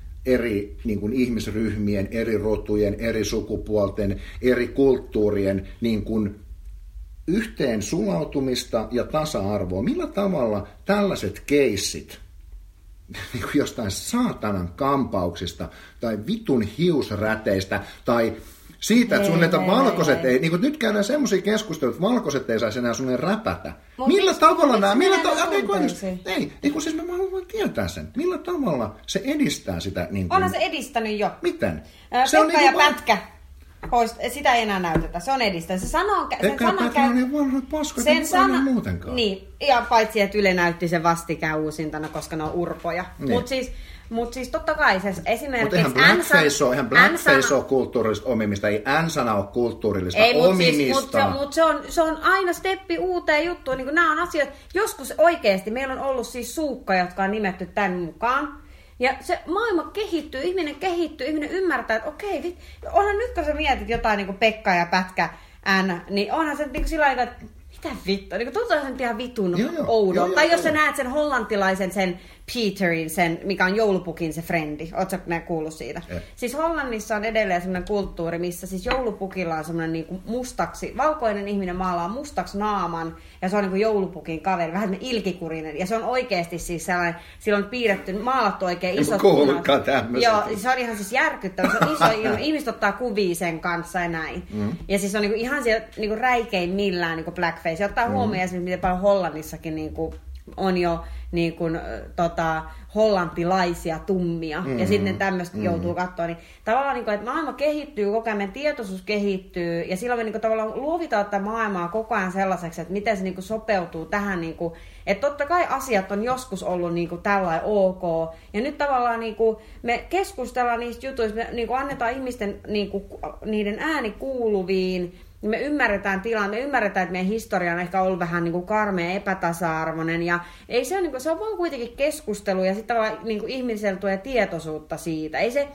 eri niin kuin ihmisryhmien, eri rotujen, eri sukupuolten, eri kulttuurien niin kuin yhteen sulautumista ja tasa-arvoa. Millä tavalla tällaiset keissit niin kuin jostain saatanan kampauksista tai vitun hiusräteistä tai siitä, että sun että Ei, valkoiset ei, ei, niin kuin nyt käydään semmoisia keskusteluja, että valkoiset ei saisi enää sulle räpätä. Mut Millä miksi- tavalla miksi nämä, millä menee tavalla, ei, tunteisiin? ei, ei, kun siis mä haluan tietää sen, millä tavalla se edistää sitä niin kuin, Onhan se edistänyt jo. miten? Ää, Se on Pekka niinku ja vaan- Pätkä. Pois, sitä ei enää näytetä. Se on edistänyt. Se sana on, sen Pekka ja sanan Pätkä on niin vanhoit paskoja, sen ei sana, muutenkaan. niin, ja paitsi, että Yle näytti sen vastikään uusintana, koska ne on urpoja. Niin. Mutta siis, mut siis totta kai se Mutta esimerkiksi... eihän blackface ole, eihän blackface N-sana- ole kulttuurillista omimista, ei N-sana ole kulttuurillista Ei, mutta omimista. siis, mut se, mut se, on, se on aina steppi uuteen juttuun. Niin nämä on asioita, joskus oikeasti meillä on ollut siis suukka, jotka on nimetty tämän mukaan. Ja se maailma kehittyy, ihminen kehittyy, ihminen ymmärtää, että okei, vit, onhan nyt kun sä mietit jotain niin kuin Pekka ja Pätkä N, niin onhan se niin kuin sillä lailla, että mitä vittua, niin tuntuu se nyt ihan vitun Joo, joo. oudon. Joo, joo, Tai jos joo. sä näet sen hollantilaisen, sen Peterin, sen, mikä on joulupukin se frendi. Ootko sä kuullut siitä? Ei. Siis Hollannissa on edelleen semmoinen kulttuuri, missä siis joulupukilla on semmoinen niinku mustaksi, valkoinen ihminen maalaa mustaksi naaman, ja se on niinku joulupukin kaveri, vähän ilkikurinen, ja se on oikeasti siis sellainen, sillä on piirretty, maalattu oikein En isot kuullutkaan punaiset- tämmöisestä. Joo, se on ihan siis järkyttävä, se on iso ilma, ihmiset ottaa kuvia sen kanssa ja näin. Mm. Ja siis on niinku ihan siellä niinku räikein millään niinku blackface, ja ottaa mm. huomioon esimerkiksi, miten paljon Hollannissakin niinku on jo niin kuin, tota, hollantilaisia tummia, mm-hmm. ja sitten tämmöistä mm-hmm. joutuu katsoa, niin tavallaan, niin kuin, että maailma kehittyy koko ajan, meidän tietoisuus kehittyy, ja silloin me niin kuin, tavallaan luovitaan tätä maailmaa koko ajan sellaiseksi, että miten se niin kuin, sopeutuu tähän, niin kuin, että totta kai asiat on joskus ollut niin kuin, tällainen ok, ja nyt tavallaan niin kuin, me keskustellaan niistä jutuista, me niin kuin, annetaan ihmisten niin kuin, niiden ääni kuuluviin, me ymmärretään tilaa, me ymmärretään, että meidän historia on ehkä ollut vähän niin kuin karmea ja epätasa-arvoinen. Ja ei se, on, niin kuin, se on vaan kuitenkin keskustelu ja sitten niin kuin ihmisellä tulee tietoisuutta siitä. Ei se,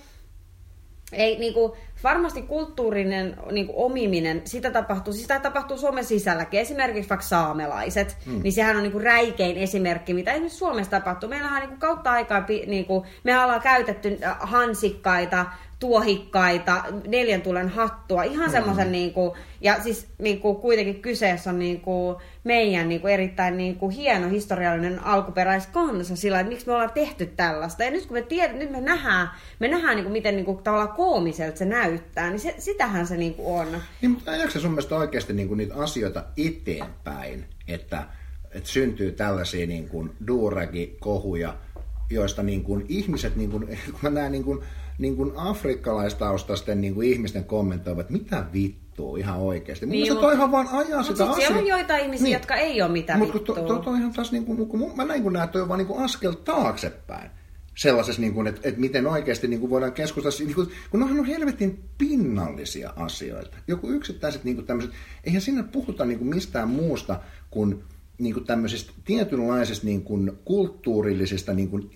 ei, niin kuin, varmasti kulttuurinen niin kuin omiminen, sitä tapahtuu, sitä tapahtuu Suomen sisälläkin. Esimerkiksi vaikka saamelaiset, mm. niin sehän on niin kuin räikein esimerkki, mitä esimerkiksi Suomessa tapahtuu. Meillähän on niin kuin kautta aikaa, niin kuin, me ollaan käytetty hansikkaita, tuohikkaita, neljän tulen hattua, ihan semmoisen, mm. niinku, ja siis niinku, kuitenkin kyseessä on niinku, meidän niinku, erittäin niinku, hieno historiallinen alkuperäiskansa sillä, että miksi me ollaan tehty tällaista. Ja nyt kun me tiedät, nyt me nähdään, me nähdään niinku, miten niinku, tavallaan koomiselta se näyttää, niin se, sitähän se niinku, on. Niin, mutta ajaako se sun mielestä oikeasti niinku, niitä asioita eteenpäin, että, että syntyy tällaisia niinku, duuragi-kohuja, joista niinku, ihmiset, niinku, kun mä näen niinku, niin kuin afrikkalaistaustaisten niin kuin ihmisten kommentoivat, että mitä vittua ihan oikeasti. Mun niin, mielestä toi ihan vaan ajaa sitä asiaa. Mutta siellä on joitain ihmisiä, niin. jotka ei ole mitään Mut, vittua. Mutta to, to, ihan taas, niin kuin, kun mä näin kun näet, toi on vaan niin kuin askel taaksepäin. Sellaisessa, niin kuin, että, että miten oikeasti niin kuin voidaan keskustella, niin kuin, kun onhan on helvetin pinnallisia asioita. Joku yksittäiset niin kuin tämmöiset, eihän siinä puhuta niin kuin mistään muusta kuin, niin kuin tämmöisistä tietynlaisista niin kuin kulttuurillisista niin kuin,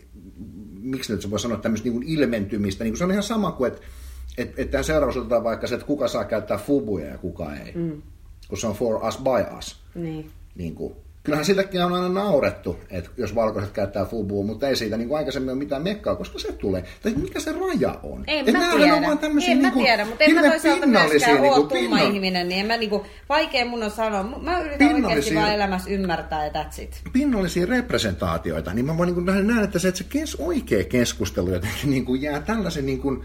miksi nyt se voi sanoa tämmöistä niin kuin ilmentymistä, niin kuin se on ihan sama kuin, että et, et tämän seuraavaksi otetaan vaikka se, että kuka saa käyttää fubuja ja kuka ei, mm. kun se on for us by us. Niin. Niin kuin, kyllähän siltäkin on aina naurettu, että jos valkoiset käyttää fubua, mutta ei siitä niin kuin aikaisemmin ole mitään mekkaa, koska se tulee. Tai mikä se raja on? En Et mä näähän tiedä, on vaan tämmöisiä en niin mä kuin, tiedä, mutta en mä toisaalta myöskään niin ole kuin, tumma pinna- ihminen, niin en mä niinku, vaikea mun on sanoa. Mä yritän oikeasti vaan elämässä ymmärtää ja that's it. Pinnallisia representaatioita, niin mä voin niin kuin nähdä, että se, että se kes, oikea keskustelu jotenkin niin kuin jää tällaisen niin kuin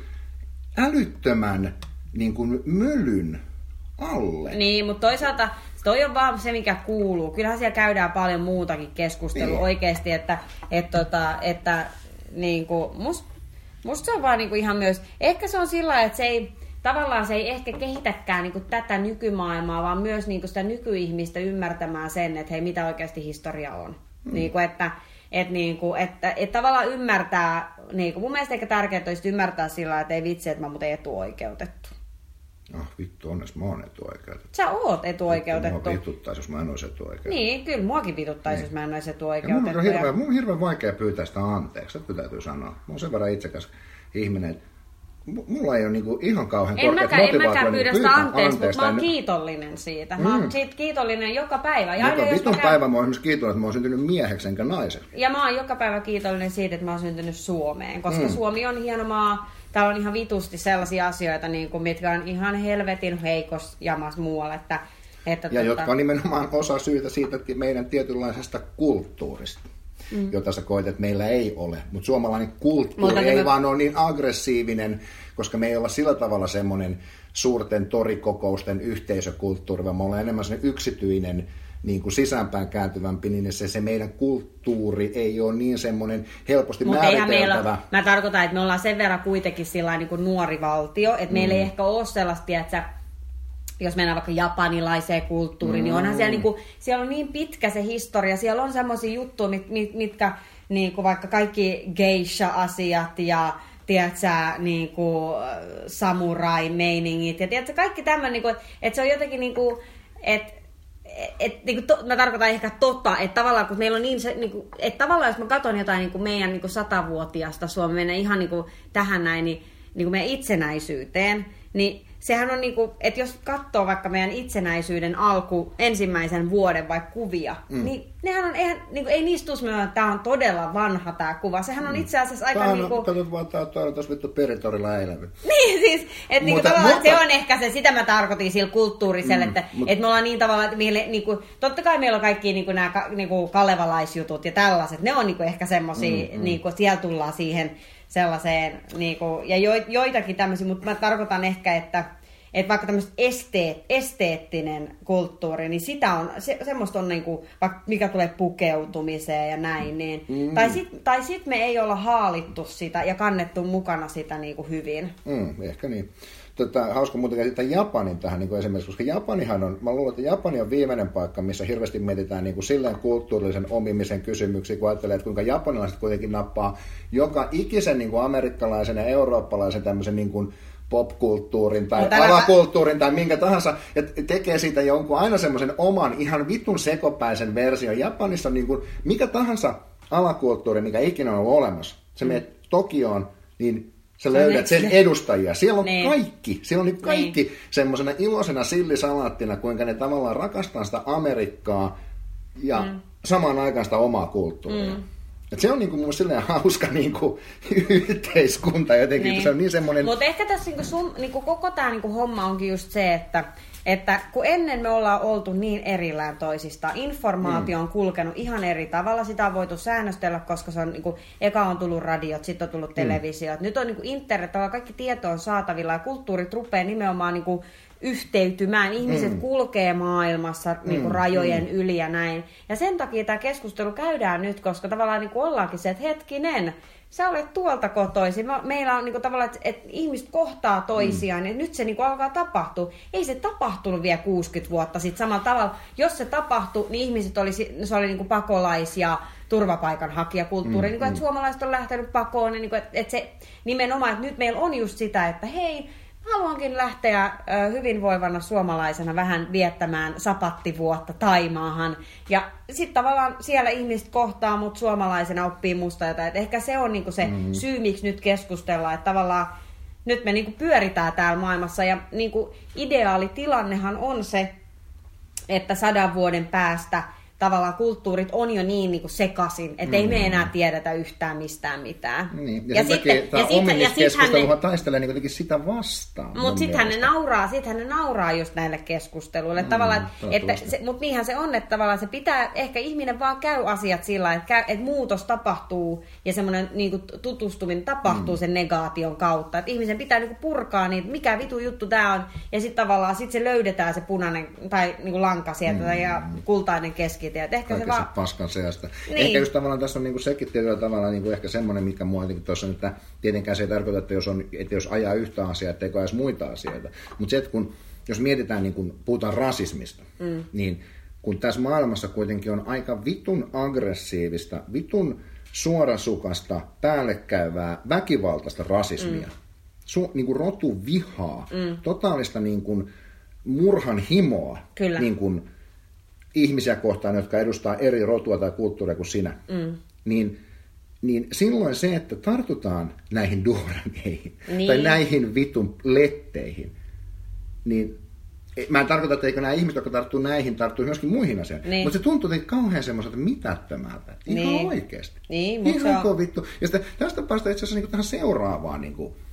älyttömän niin kuin mölyn alle. Niin, mutta toisaalta toi on vaan se, mikä kuuluu. Kyllähän siellä käydään paljon muutakin keskustelua niin. oikeasti, että, että, että, että niin kuin, must, musta se on vaan niin kuin ihan myös, ehkä se on sillä lailla, että se ei, tavallaan se ei ehkä kehitäkään niin kuin tätä nykymaailmaa, vaan myös niin kuin sitä nykyihmistä ymmärtämään sen, että hei, mitä oikeasti historia on. Mm. Niin kuin, että, että, niin kuin, että, että tavallaan ymmärtää, niin kuin, mun mielestä ehkä tärkeää olisi ymmärtää sillä lailla, että ei vitsi, että mä muuten etuoikeutettu. Ah, vittu, onneksi mä oon etuoikeutettu. Sä oot etuoikeutettu. Mua vituttaisi, jos mä en olisi etuoikeutettu. Niin, kyllä muakin vituttaisi, niin. jos mä en olisi etuoikeutettu. Mun on, hirveän, mun on hirveän vaikea pyytää sitä anteeksi, että täytyy sanoa. Mä oon sen verran itsekäs ihminen, että mulla ei ole niinku ihan kauhean en korkeat mäkään, motivaatiot. En mäkään pyydä sitä anteeksi, mutta mä oon en... kiitollinen siitä. Mä oon mm. siitä kiitollinen joka päivä. Ja joka aina, vitun käyn... päivä mä oon esimerkiksi kiitollinen, että mä oon syntynyt mieheksi enkä naiseksi. Ja mä oon joka päivä kiitollinen siitä, että mä oon syntynyt Suomeen, koska mm. Suomi on hieno maa. Täällä on ihan vitusti sellaisia asioita, niin kuin, mitkä on ihan helvetin heikos jamas muualle. Että, että ja tuota... jotka on nimenomaan osa syytä siitä että meidän tietynlaisesta kulttuurista. mm. jota sä koet, että meillä ei ole. Mutta suomalainen kulttuuri ei me... vaan ole niin aggressiivinen, koska me ei olla sillä tavalla semmoinen suurten torikokousten yhteisökulttuuri, vaan me ollaan enemmän semmoinen yksityinen, niin kuin sisäänpäin kääntyvämpi, niin se, se meidän kulttuuri ei ole niin semmoinen helposti Mut määriteltävä. Mä tarkoitan, että me ollaan sen verran kuitenkin sillain niin kuin nuori valtio, että mm. meillä ei ehkä ole sellaista, että jos mennään vaikka japanilaiseen kulttuuriin, mm. niin onhan siellä, niin kuin, siellä on niin pitkä se historia, siellä on semmoisia juttuja, mit, mit, mitkä niin kuin vaikka kaikki geisha-asiat ja tiedätkö, niin kuin samurai-meiningit ja tiedätkö, kaikki tämmöinen, niin kuin, että se on jotenkin niin kuin, että Et, niin kuin to, mä tarkoitan ehkä tota, että tavallaan kun meillä on niin se, niin kuin, että tavallaan jos mä katson jotain niin kuin meidän niin kuin satavuotiaasta Suomea, mennään ihan niin kuin tähän näin, niin, niin kuin meidän itsenäisyyteen, niin sehän on niin kuin, että jos katsoo vaikka meidän itsenäisyyden alku ensimmäisen vuoden vaikka kuvia, mm. niin nehän on, eihän, niin kuin, ei niistä tule, että tämä on todella vanha tämä kuva. Sehän on itse asiassa aika tämä niin kuin... Tämä on vaan tuossa vittu peritorilla elävä. Niin siis, että niin mutta, tavallaan mutta... se on ehkä se, sitä mä tarkoitin sillä kulttuurisella, mm, että, mutta... että me ollaan niin tavallaan, että meille, niin kuin, totta kai meillä on kaikki niin kuin nämä niin kuin kalevalaisjutut ja tällaiset, ne on niin kuin ehkä semmosia, mm, mm. niin kuin, siellä tullaan siihen sellaiseen, niin kuin, ja jo, joitakin tämmöisiä, mutta mä tarkoitan ehkä, että että vaikka tämmöistä esteet, esteettinen kulttuuri, niin sitä on, se, semmoista on niinku, vaikka mikä tulee pukeutumiseen ja näin, niin, mm. tai sitten tai sit me ei olla haalittu sitä ja kannettu mukana sitä niinku hyvin. Mm, ehkä niin. Tota, hauska muuten käsittää Japanin tähän niin kuin esimerkiksi, koska Japanihan on, mä luulen, että Japani on viimeinen paikka, missä hirveästi mietitään niin kuin silleen kulttuurillisen omimisen kysymyksiä, kun ajattelee, että kuinka japanilaiset kuitenkin nappaa joka ikisen niin kuin amerikkalaisen ja eurooppalaisen tämmöisen niin kuin popkulttuurin tai no, alakulttuurin tai minkä tahansa, ja tekee siitä jonkun aina semmoisen oman ihan vitun sekopäisen version. Japanissa on niin kuin mikä tahansa alakulttuuri, mikä ikinä on ollut olemassa. Se mm. menet Tokioon, niin sä löydät sen edustajia. Siellä on niin. kaikki. Siellä on niin kaikki niin. semmoisena iloisena sillisalaattina, kuinka ne tavallaan rakastaa sitä Amerikkaa ja mm. samaan aikaan sitä omaa kulttuuria. Mm. Et se on niinku mun silleen hauska niinku yhteiskunta jotenkin, niin. se on niin semmoinen... Mutta ehkä tässä niinku sun, niinku koko tämä niinku homma onkin just se, että, että kun ennen me ollaan oltu niin erillään toisista, informaatio on kulkenut ihan eri tavalla, sitä on voitu säännöstellä, koska se on niinku, eka on tullut radiot, sitten on tullut televisiot, mm. nyt on niinku internet, kaikki tieto on saatavilla ja kulttuurit rupeaa nimenomaan niinku yhteytymään. Ihmiset mm. kulkee maailmassa mm. niin kuin rajojen mm. yli ja näin. Ja sen takia tämä keskustelu käydään nyt, koska tavallaan niin kuin ollaankin se, että hetkinen, sä olet tuolta kotoisin. Meillä on niin kuin tavallaan, että, että ihmiset kohtaa toisiaan mm. ja nyt se niin kuin alkaa tapahtua. Ei se tapahtunut vielä kuusikymmentä vuotta sitten samalla tavalla. Jos se tapahtui, niin ihmiset oli, se oli niin kuin pakolaisia, turvapaikanhakijakulttuuri, mm, niin kuin, että mm. suomalaiset on lähtenyt pakoon. Niin kuin, että, että se nimenomaan, että nyt meillä on just sitä, että hei, haluankin lähteä hyvinvoivana suomalaisena vähän viettämään sapattivuotta Taimaahan. Ja sitten tavallaan siellä ihmiset kohtaa mut suomalaisena, oppii musta jotain. Et ehkä se on niinku se mm-hmm. syy, miksi nyt keskustellaan. Että tavallaan nyt me niinku pyöritään täällä maailmassa. Ja niinku ideaalitilannehan on se, että sadan vuoden päästä tavallaan kulttuurit on jo niin, niin kuin sekaisin, että mm. ei me enää tiedetä yhtään mistään mitään. Niin. Ja, ja sitten tämä ominniskeskusteluhan taistelee niin kuitenkin sitä vastaan. Mutta sittenhän ne nauraa, sittenhän ne nauraa just näille keskusteluille. Mm, tavallaan, että se, mutta niinhän se on, että tavallaan se pitää, ehkä ihminen vaan käy asiat sillä, että, käy, että muutos tapahtuu ja semmoinen niin kuin tutustuminen tapahtuu mm. sen negaation kautta. Että ihmisen pitää niin kuin purkaa niitä, mikä vitu juttu tämä on, ja sitten tavallaan sit se löydetään se punainen tai niin kuin lanka sieltä mm. ja kultainen keski. Ehkä se vaan... paskan seasta. Niin. Ehkä just tavallaan tässä on niinku sekin tietyllä tavalla niinku ehkä semmoinen, mikä mua jotenkin tuossa, että tietenkään se ei tarkoita, että jos, on, että jos ajaa yhtä asiaa, etteikö edes muita asioita. Mutta se, että kun, jos mietitään, niin kun puhutaan rasismista, mm. niin kun tässä maailmassa kuitenkin on aika vitun aggressiivista, vitun suorasukasta, päällekäyvää, väkivaltaista rasismia, mm. Su, niin kuin rotuvihaa, mm. totaalista niin kuin murhan himoa, Kyllä. niin kuin ihmisiä kohtaan, jotka edustaa eri rotua tai kulttuuria kuin sinä, mm. niin, niin silloin se, että tartutaan näihin duoraneihin niin. tai näihin vitun letteihin, niin mä en tarkoita, että eikö nämä ihmiset, jotka tarttuu näihin, tarttuu myöskin muihin asioihin, niin. mutta se tuntuu kauhean semmoiselta mitättömältä. Ihan niin. oikeasti. Niin, Ihan on... vittu. Ja sitten tästä päästä itse asiassa niin tähän seuraavaan niin kuin,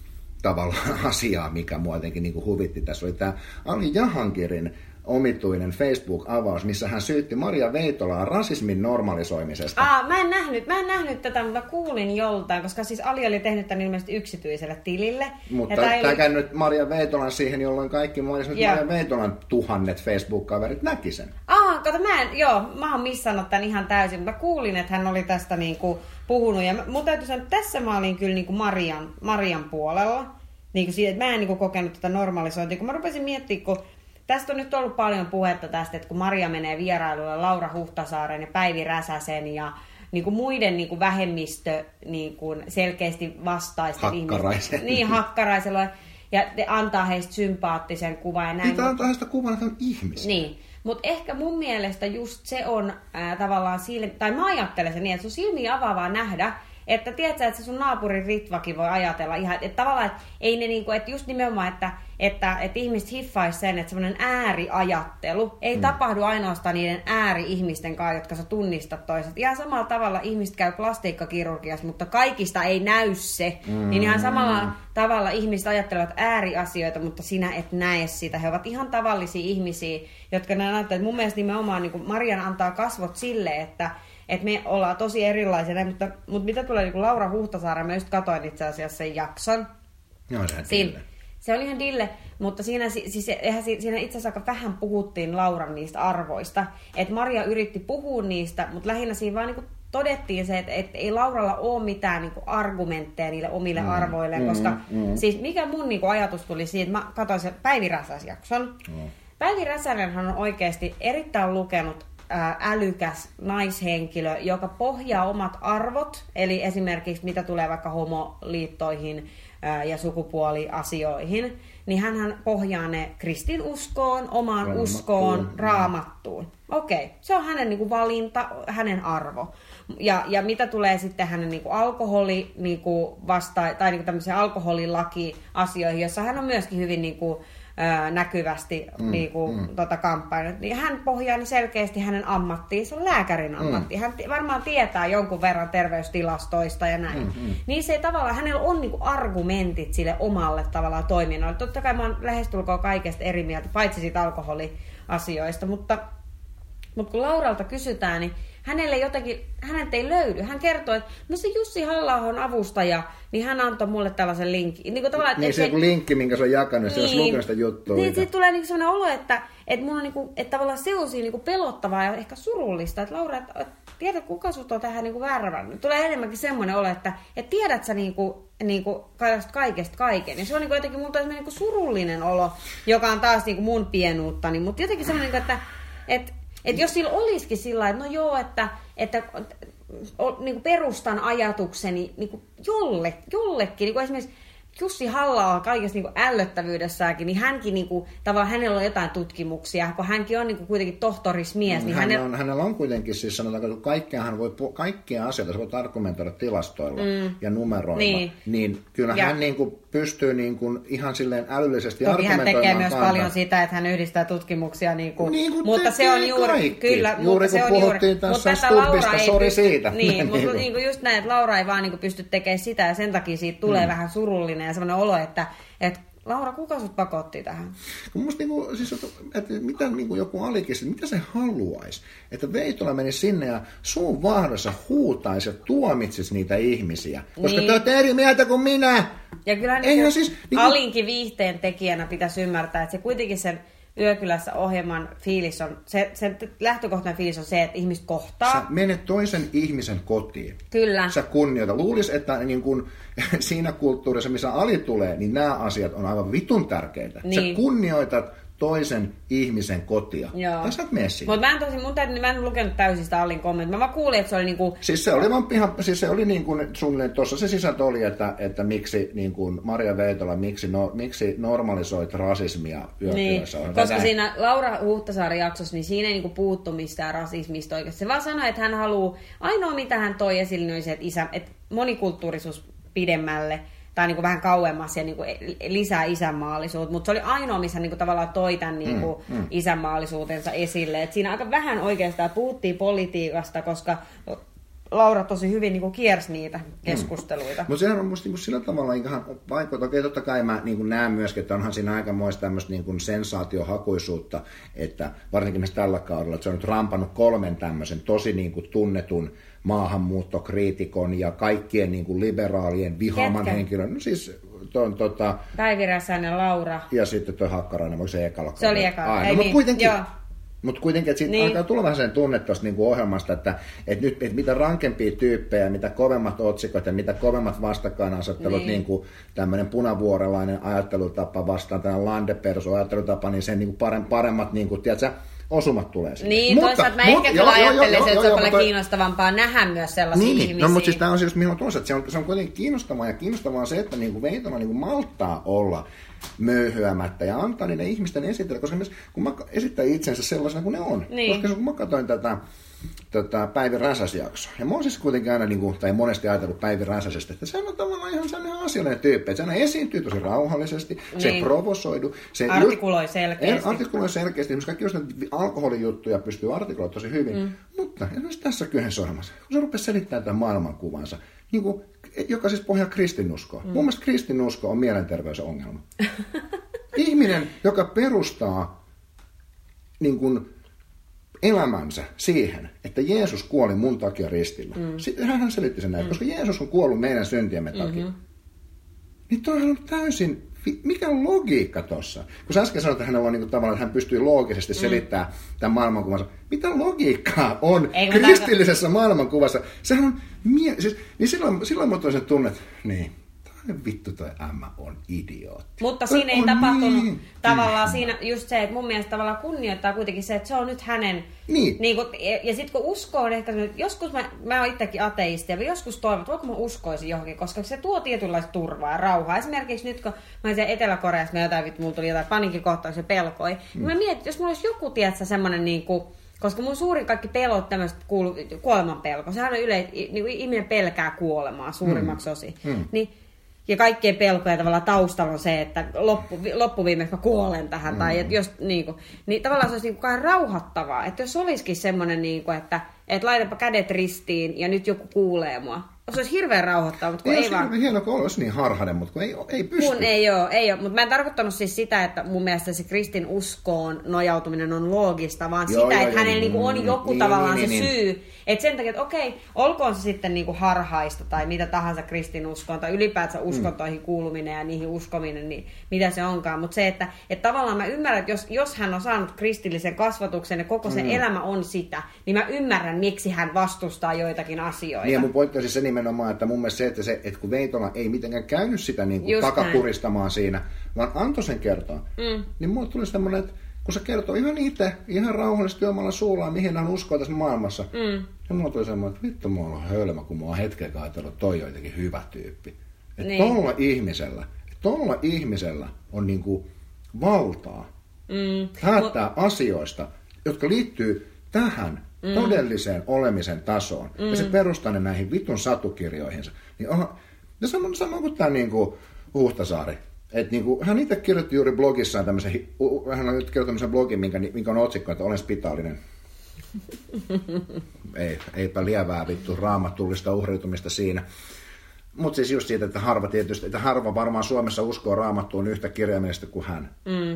tavallaan asiaa, mikä mua jotenkin niin kuin huvitti. Tässä oli tämä Ali Jahankirin omituinen Facebook-avaus, missä hän syytti Maria Veitolaa rasismin normalisoimisesta. Aa, mä en nähnyt, mä en nähnyt tätä, mutta kuulin joltain, koska siis Ali oli tehnyt tämän ilmeisesti yksityiselle tilille. Mutta tämä oli... käynyt Maria Veitolan siihen, jolloin kaikki Maria Veitolan tuhannet Facebook-kaverit näki sen. Aa, kato, mä en, joo, mä oon missannut tämän ihan täysin, mutta mä kuulin, että hän oli tästä niinku puhunut, ja mun täytyy sanoa, että tässä mä olin kyllä niinku Marian, Marian puolella. Niinku siitä, että mä en niinku kokenut tätä normalisointia, kun mä rupesin miettimään, kun tästä on nyt ollut paljon puhetta tästä, että kun Maria menee vierailulle Laura Huhtasaaren ja Päivi Räsäsen ja niin kuin muiden niin kuin vähemmistö niin kuin selkeästi vastaisten ihmisten. Niin, hakkaraisella. Ja antaa heistä sympaattisen kuvan. Ja näin. Pitää antaa heistä kuvan, että on ihmisiä. Niin. Mutta ehkä mun mielestä just se on ää, tavallaan, silmi, tai mä ajattelen sen niin, että sun silmiä avaavaa nähdä, että tiedätkö, että se sun naapurin Ritvakin voi ajatella ihan, että tavallaan, että ei ne niinku, että just nimenomaan, että, että, että ihmiset hiffaisi sen, että semmoinen ääriajattelu ei mm. tapahdu ainoastaan niiden ääri-ihmisten kanssa, jotka sä tunnistat toiset. Ihan samalla tavalla ihmiset käy plastiikkakirurgiassa, mutta kaikista ei näy se. Mm. Niin ihan samalla tavalla ihmiset ajattelevat ääriasioita, mutta sinä et näe sitä. He ovat ihan tavallisia ihmisiä, jotka näyttävät, että mun mielestä nimenomaan niin kuin Marian antaa kasvot sille, että että me ollaan tosi erilaisia, mutta, mutta mitä tulee niin kuin Laura Huhtasaaren, mä just katsoin itse asiassa sen jakson. Joo, se Siin, se oli ihan dille, mutta siinä, siis, eihän, siinä itse asiassa aika vähän puhuttiin Lauran niistä arvoista. Että Maria yritti puhua niistä, mutta lähinnä siinä vaan niin kuin todettiin se, että, että ei Lauralla ole mitään niin kuin argumentteja niille omille mm, arvoille, mm, koska mm. siis mikä mun niin kuin ajatus tuli siitä, mä katsoin sen Päivi Räsäs-jakson. Mm. Päivi Räsänenhan on oikeasti erittäin lukenut älykäs naishenkilö, joka pohjaa omat arvot, eli esimerkiksi mitä tulee vaikka homoliittoihin ja sukupuoliasioihin, niin hänhän pohjaa ne kristinuskoon, omaan raamattuun. uskoon, raamattuun. Okei, se on hänen niinku valinta, hänen arvo. Ja, ja mitä tulee sitten hänen niinku alkoholi niinku vasta tai niinku tämmöisiä alkoholilaki-asioihin, jossa hän on myöskin hyvin niinku näkyvästi mm, niinku, mm. tota, kampanjat, niin hän pohjaa niin selkeästi hänen ammattiin, se on lääkärin ammatti. Mm. Hän t- varmaan tietää jonkun verran terveystilastoista ja näin. Mm, mm. Niin se tavallaan, hänellä on niinku argumentit sille omalle tavallaan toiminnalle. Totta kai mä oon lähestulkoon kaikesta eri mieltä, paitsi siitä alkoholiasioista, mutta, mutta kun Lauralta kysytään, niin hänelle jotenkin, hänet ei löydy. Hän kertoo, että no se Jussi Halla-ahon avustaja, niin hän antoi mulle tällaisen linkin. Niin, niin se, se joku linkki, minkä se on jakanut, niin, se olisi lukenut sitä juttua. Niin, siitä tulee niin sellainen olo, että, että, mulla on niin kuin, että tavallaan se on siinä niin kuin pelottavaa ja ehkä surullista. Että Laura, että, että tiedät, kuka sut on tähän niin kuin värvännyt. Tulee enemmänkin semmoinen olo, että, että tiedät sä niin kuin, niin kuin kaikesta kaiken. Ja se on niin kuin jotenkin mulla on niin kuin surullinen olo, joka on taas niin kuin mun pienuuttani. Mutta jotenkin semmoinen, että... että Että jos sillä olisikin sillä että no joo, että, että niin kuin perustan ajatukseni niin kuin jolle, jollekin, niin kuin esimerkiksi Jussi Halla-aho kaikessa niin kuin ällöttävyydessäänkin, niin hänkin niin kuin, tavallaan hänellä on jotain tutkimuksia, kun hänkin on niin kuin kuitenkin tohtorismies. Mm, niin hän hänellä... On, hänellä on kuitenkin siis sanotaan, että kaikkea hän voi, kaikkia asioita, se voi argumentoida tilastoilla mm. ja numeroilla, niin, niin kyllä ja... hän niin kuin pystyy niin kuin ihan silleen älyllisesti toki argumentoimaan. Toki hän tekee myös kantaa. Paljon sitä, että hän yhdistää tutkimuksia, niin kuin, niin kuin mutta se on juuri, kaikki. kyllä, juuri mutta kun se on puhuttiin juuri, tässä Stubbista, sori siitä. Niin, mutta niin kuin just näin, että Laura ei vaan niin kuin pysty tekemään sitä, ja sen takia siitä tulee mm. vähän surullinen ja sellainen olo, että, että Laura, kuka sut pakotti tähän? Musta niinku, siis, että mitä niinku joku alikin, mitä se haluaisi? Että Veitola menisi sinne ja suun vahdossa huutaisi ja tuomitsisi niitä ihmisiä. Koska niin. Te olette eri mieltä kuin minä. Ja kyllä niin siis, niinku... Alinkin viihteen tekijänä pitäisi ymmärtää, että se kuitenkin sen Yökylässä ohjelman fiilis on, se, sen lähtökohtainen fiilis on se, että ihmiset kohtaa. Sä menet toisen ihmisen kotiin. Kyllä. Sä kunnioita. Luulisi, että niin kun, siinä kulttuurissa, missä Ali tulee, niin nämä asiat on aivan vitun tärkeitä. Niin. Sä kunnioitat toisen ihmisen kotia. Joo. Tai sä et mene siihen. Mutta mä en tosi, mun täytyy, mä en lukenut täysin sitä Alin kommenttia. Mä vaan kuulin, että se oli niinku... Siis se oli vaan ihan, siis se oli niin kuin suunnilleen tuossa se sisältö oli, että, että miksi niin kuin Maria Veitola, miksi, no, miksi normalisoit rasismia Yökylässä. Niin, koska siinä Laura Huhtasaaren jaksossa, niin siinä ei niinku puuttu mistään rasismista oikeasti. Se vaan sanoi, että hän haluaa, ainoa mitä hän toi esille, oli se, että, isä, että monikulttuurisuus pidemmälle, tai niin kuin vähän kauemmas ja niin kuin lisää isänmaallisuutta, mutta se oli ainoa, missä niin kuin tavallaan toi tämän niin kuin mm, mm. isänmaallisuutensa esille. Et siinä aika vähän oikeastaan puhuttiin politiikasta, koska Laura tosi hyvin niin kuin kiersi niitä keskusteluita. Mm. Mutta sehän on musta niin sillä tavalla ihan vaikka, okei totta kai mä niin näen myöskin, että onhan siinä aikamoista tämmöistä niin sensaatiohakuisuutta, että varsinkin myös tällä kaudella, että se on nyt rampannut kolmen tämmöisen tosi niin kuin tunnetun maahanmuuttokriitikon ja kaikkien niin kuin liberaalien vihaaman henkilön. No siis ton, tota, Päivi Räsänen, Laura. Ja sitten toi Hakkarainen, voiko se ekalla? Se oli ekalla, Ai, ei no, mutta niin. kuitenkin, Joo. Mutta kuitenkin, että siitä niin. alkaa tulla vähän sen tunne tuosta niinku ohjelmasta, että, että nyt että mitä rankempia tyyppejä, mitä kovemmat otsikot ja mitä kovemmat vastakkainasettelut, niin. niin kuin tämmöinen punavuorelainen ajattelutapa vastaan tämmöinen landepersu-ajattelutapa, niin sen niin kuin paremmat niin kuin, tiedätkö, osumat tulee sinne. Niin, mutta, toisaalta mä mutta, ehkä kyllä ajattelisin, että se on paljon toi... kiinnostavampaa nähdä myös sellaisia niin, ihmisiä. No, mutta siis tämä on siis, mihin on tulossa, että se on, se on kuitenkin kiinnostavaa ja kiinnostavaa se, että niinku Veitola niinku malttaa olla möyhyämättä ja antaa niiden ihmisten esitellä, koska myös kun mä esittää itsensä sellaisena kuin ne on. Niin. Koska kun mä katsoin tätä, tätä Päivi Räsäs-jaksoa, ja mä oon siis kuitenkin aina, niin kuin, tai monesti ajatellut Päivi Räsäsestä, että se on tavallaan ihan sellainen asiallinen tyyppi, että se aina esiintyy tosi rauhallisesti, niin. se ei provosoidu. Se artikuloi selkeästi. Artikuloi selkeästi, esimerkiksi kaikki just alkoholijuttuja pystyy artikuloimaan tosi hyvin, mm. mutta esimerkiksi tässä kyhdessä olemassa, kun se rupesi selittämään tämän maailmankuvansa, niin kuin, joka siis pohjaa kristinuskoa. Mm. Mun mielestä kristinusko on mielenterveysongelma. Ihminen, joka perustaa niin kuin, elämänsä siihen, että Jeesus kuoli mun takia ristillä. Mm. Hän selitti sen näin, mm. koska Jeesus on kuollut meidän syntiemme takia. Mm-hmm. Niin toihan on täysin, mikä on logiikka tossa? Kun sä äsken sanoit, että hänellä on niin kuin, tavallaan, että hän pystyy loogisesti selittämään mm. tämän maailmankuvansa. Mitä logiikkaa on ei, kristillisessä tämän... maailmankuvassa? Sehän on, mie- siis, niin silloin, silloin mä toin sen tunnet, niin. Vittu toi ämmä on idiootti. Mutta siinä ei tapahtunut niin. tavallaan siinä just se, että mun mielestä tavallaan kunnioittaa kuitenkin se, että se on nyt hänen... Niin. Niin kun, ja sitten kun uskoo on ehkä se, joskus mä, mä oon itsekin ateisti ja joskus toivon, että voiko mä uskoisin johonkin, koska se tuo tietynlaista turvaa ja rauhaa. Esimerkiksi nyt kun mä olin siellä Etelä-Koreassa, mä jotain, vittu, mulla tuli jotain paniikkikohtauksia ja pelkoi. Mm. Niin mä mietin, että jos mulla olisi joku, tiedätkö, semmoinen niinku... Koska mun suurin kaikki pelot tämmöistä kuuluu, kuoleman pelko. Sehän on yleensä, niin ihminen pelkää kuolemaa suurimmaksi mm. osin. Mm. Niin, ja kaikkien pelkoja tavallaan taustalla on se, että loppu, loppuviimeksi mä kuolen tähän. Mm. Tai että jos, niin, kuin, niin tavallaan se olisi niin kuin rauhoittavaa. Että jos olisikin semmoinen, niin kuin, että, että laitapa kädet ristiin ja nyt joku kuulee mua. Se olisi hirveän rauhoittavaa, mutta kun ei, ei vaan... Hieno, kun olisi niin harhainen, mutta kun ei, ei pysty. Kun ei ole, ei ole. Mutta mä en tarkoittanut siis sitä, että mun mielestä se kristin uskoon nojautuminen on loogista, vaan joo, sitä, joo, että joo, hänellä niin, on joku niin, tavallaan niin, se niin, syy. Niin. Että sen takia, että okei, olkoon se sitten niin kuin harhaista tai mitä tahansa kristinuskoon tai ylipäätään uskontoihin mm. kuuluminen ja niihin uskominen, niin mitä se onkaan. Mutta se, että, että tavallaan mä ymmärrän, että jos, jos hän on saanut kristillisen kasvatuksen ja koko se mm. elämä on sitä, niin mä ymmärrän, miksi hän vastustaa joitakin asioita. Niin ja mun pointti on siis se nimenomaan, että mun mielestä se, että, se, että kun Veitola ei mitenkään käynyt sitä niin kuin takapuristamaan siinä, vaan antoi sen kertoa, mm. niin mulle tuli semmoinen, että kun se kertoo ihan itse, ihan rauhallisesti omalla suullaan, mihin hän uskoo tässä maailmassa, mm. ja mulle tuli semmoinen, että vittu mulla on hölmä, kun mä oon hetken ajatellut, toi on jotenkin hyvä tyyppi. Että niin. tolla ihmisellä, tolla ihmisellä on niin kuin valtaa mm. päättää Mut... asioista, jotka liittyy tähän Mm. todelliseen olemisen tasoon, mm. ja se perustaa ne näihin vitun satukirjoihinsa. Niin on, ja sama, sama kuin tämä niin kuin Huhtasaari. Et niin kuin, hän itse kirjoitti juuri blogissaan tämmöisen, hän on nyt kirjoittanut tämmöisen blogin, minkä, minkä on otsikko, että olen spitaalinen. Ei, eipä lievää vittu raamatullista uhriutumista siinä. Mutta siis just siitä, että harva tietysti, että harva varmaan Suomessa uskoo raamattuun yhtä kirjaimellisesti kuin hän. Mm.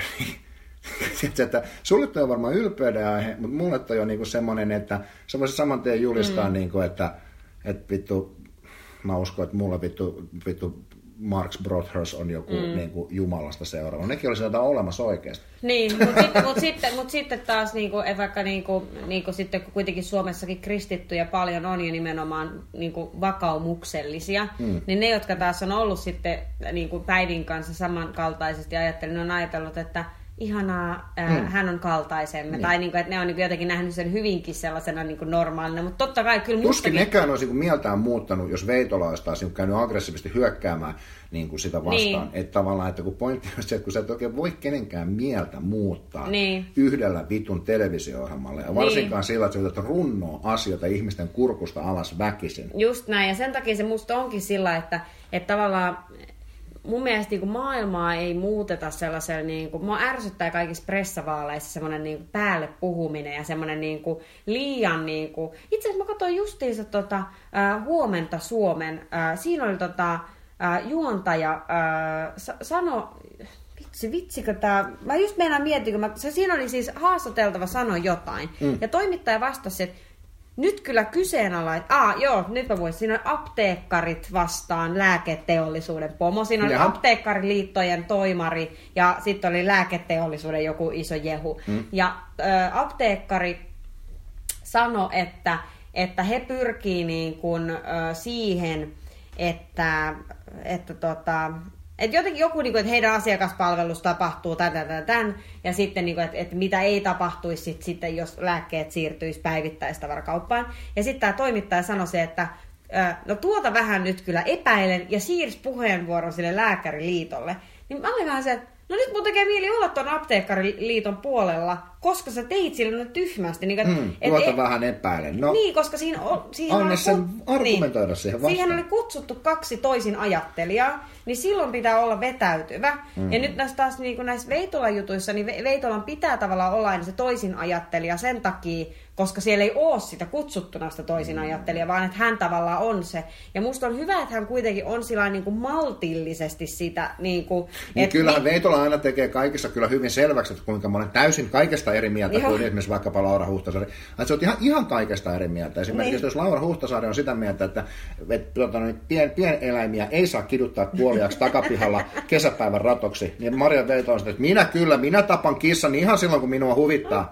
Että sulle toi on varmaan ylpeyden aihe, mutta mulle toi on niinku semmoinen, että se voisi saman tien julistaa, mm. niinku, että, että vittu, mä uskon, että mulla vittu, vittu Marx Brothers on joku mm. niinku, jumalasta seuraava. Nekin olisi jotain olemassa oikeasti. Niin, mutta sitten, mut sitten, mut sitten taas, niinku, että vaikka niinku, niinku sitten, kun kuitenkin Suomessakin kristittyjä paljon on ja nimenomaan niinku, vakaumuksellisia, mm. niin ne, jotka taas on ollut sitten niinku, Päivin kanssa samankaltaisesti ajattelin, ne on ajatellut, että ihanaa, äh, mm. hän on kaltaisemme. Niin. Tai niinku, että ne on niinku jotenkin nähnyt sen hyvinkin sellaisena niinku normaalina. Mutta totta kai kyllä tuskin mustakin... nekään olisi niinku mieltään muuttanut, jos Veitola olisi taas niinku käynyt aggressiivisesti hyökkäämään niinku sitä vastaan. Niin. Että tavallaan, että kun pointti on se, että kun sä et oikein voi kenenkään mieltä muuttaa niin. yhdellä vitun televisio-ohjelmalla. Ja varsinkaan niin. sillä, että sä yrität runnoa asioita ihmisten kurkusta alas väkisin. Just näin. Ja sen takia se musta onkin sillä, että, että tavallaan... mun mielestä niin kuin maailmaa ei muuteta sellaisella, niin kuin, mua ärsyttää kaikissa pressavaaleissa semmoinen niin kuin päälle puhuminen ja semmoinen niin kuin liian, niin kuin, itse asiassa mä katsoin justiinsa tota, äh, Huomenta Suomen, äh, siinä oli tota, äh, juontaja, äh, sa- sano, vitsi, vitsikö tää, mä just meinaan mietin, kun mä, se siinä oli siis haastateltava sano jotain, mm. ja toimittaja vastasi, että nyt kyllä kyseenalait... Ah, joo, nyt mä voisin. Siinä on apteekkarit vastaan lääketeollisuuden pomo. Siinä oli Jaha. apteekkariliittojen toimari ja sitten oli lääketeollisuuden joku iso jehu. Hmm. Ja ä, apteekkari sanoi, että, että he pyrkii niin kuin, ä, siihen, että... että tota, että jotenkin joku, niin kuin, että heidän asiakaspalvelus tapahtuu tän, tän, tän, tän, ja sitten, niin kuin, että, että mitä ei tapahtuisi sit, sitten, jos lääkkeet siirtyisi päivittäistavarakauppaan. Ja sitten tämä toimittaja sanoi se, että no tuota vähän nyt kyllä epäilen, ja siirsi puheenvuoron sille lääkäriliitolle. Niin mä olin vähän se, että no nyt mun tekee mieli olla tuon apteekkariliiton puolella, koska sä teit sille tyhmästi. Niin, että, mm, tuota et, vähän epäilen. No, niin, koska siinä, on, siihen, oli, sen argumentoida niin, siihen vastaan. Siihen oli kutsuttu kaksi toisin ajattelijaa, niin silloin pitää olla vetäytyvä. Mm. Ja nyt näissä taas niin näissä Veitolan jutuissa, niin Veitolan pitää tavallaan olla aina se toisin ajattelija sen takia, koska siellä ei ole sitä kutsuttuna sitä toisin ajattelijaa, vaan että hän tavallaan on se. Ja musta on hyvä, että hän kuitenkin on sillain niin kuin maltillisesti sitä. Niin, kuin, niin et, kyllähän niin, Veitola aina tekee kaikissa kyllä hyvin selväksi, että kuinka mä olen täysin kaikesta eri mieltä Joo. kuin esimerkiksi vaikkapa Laura Huhtasaari. Että se on ihan, ihan kaikesta eri mieltä. Esimerkiksi niin. jos Laura Huhtasaari on sitä mieltä, että, että tuota, niin pien, pieneläimiä ei saa kiduttaa kuoliaksi takapihalla kesäpäivän ratoksi, niin Maria Veitola on sitä, että minä kyllä, minä tapan kissan ihan silloin, kun minua huvittaa.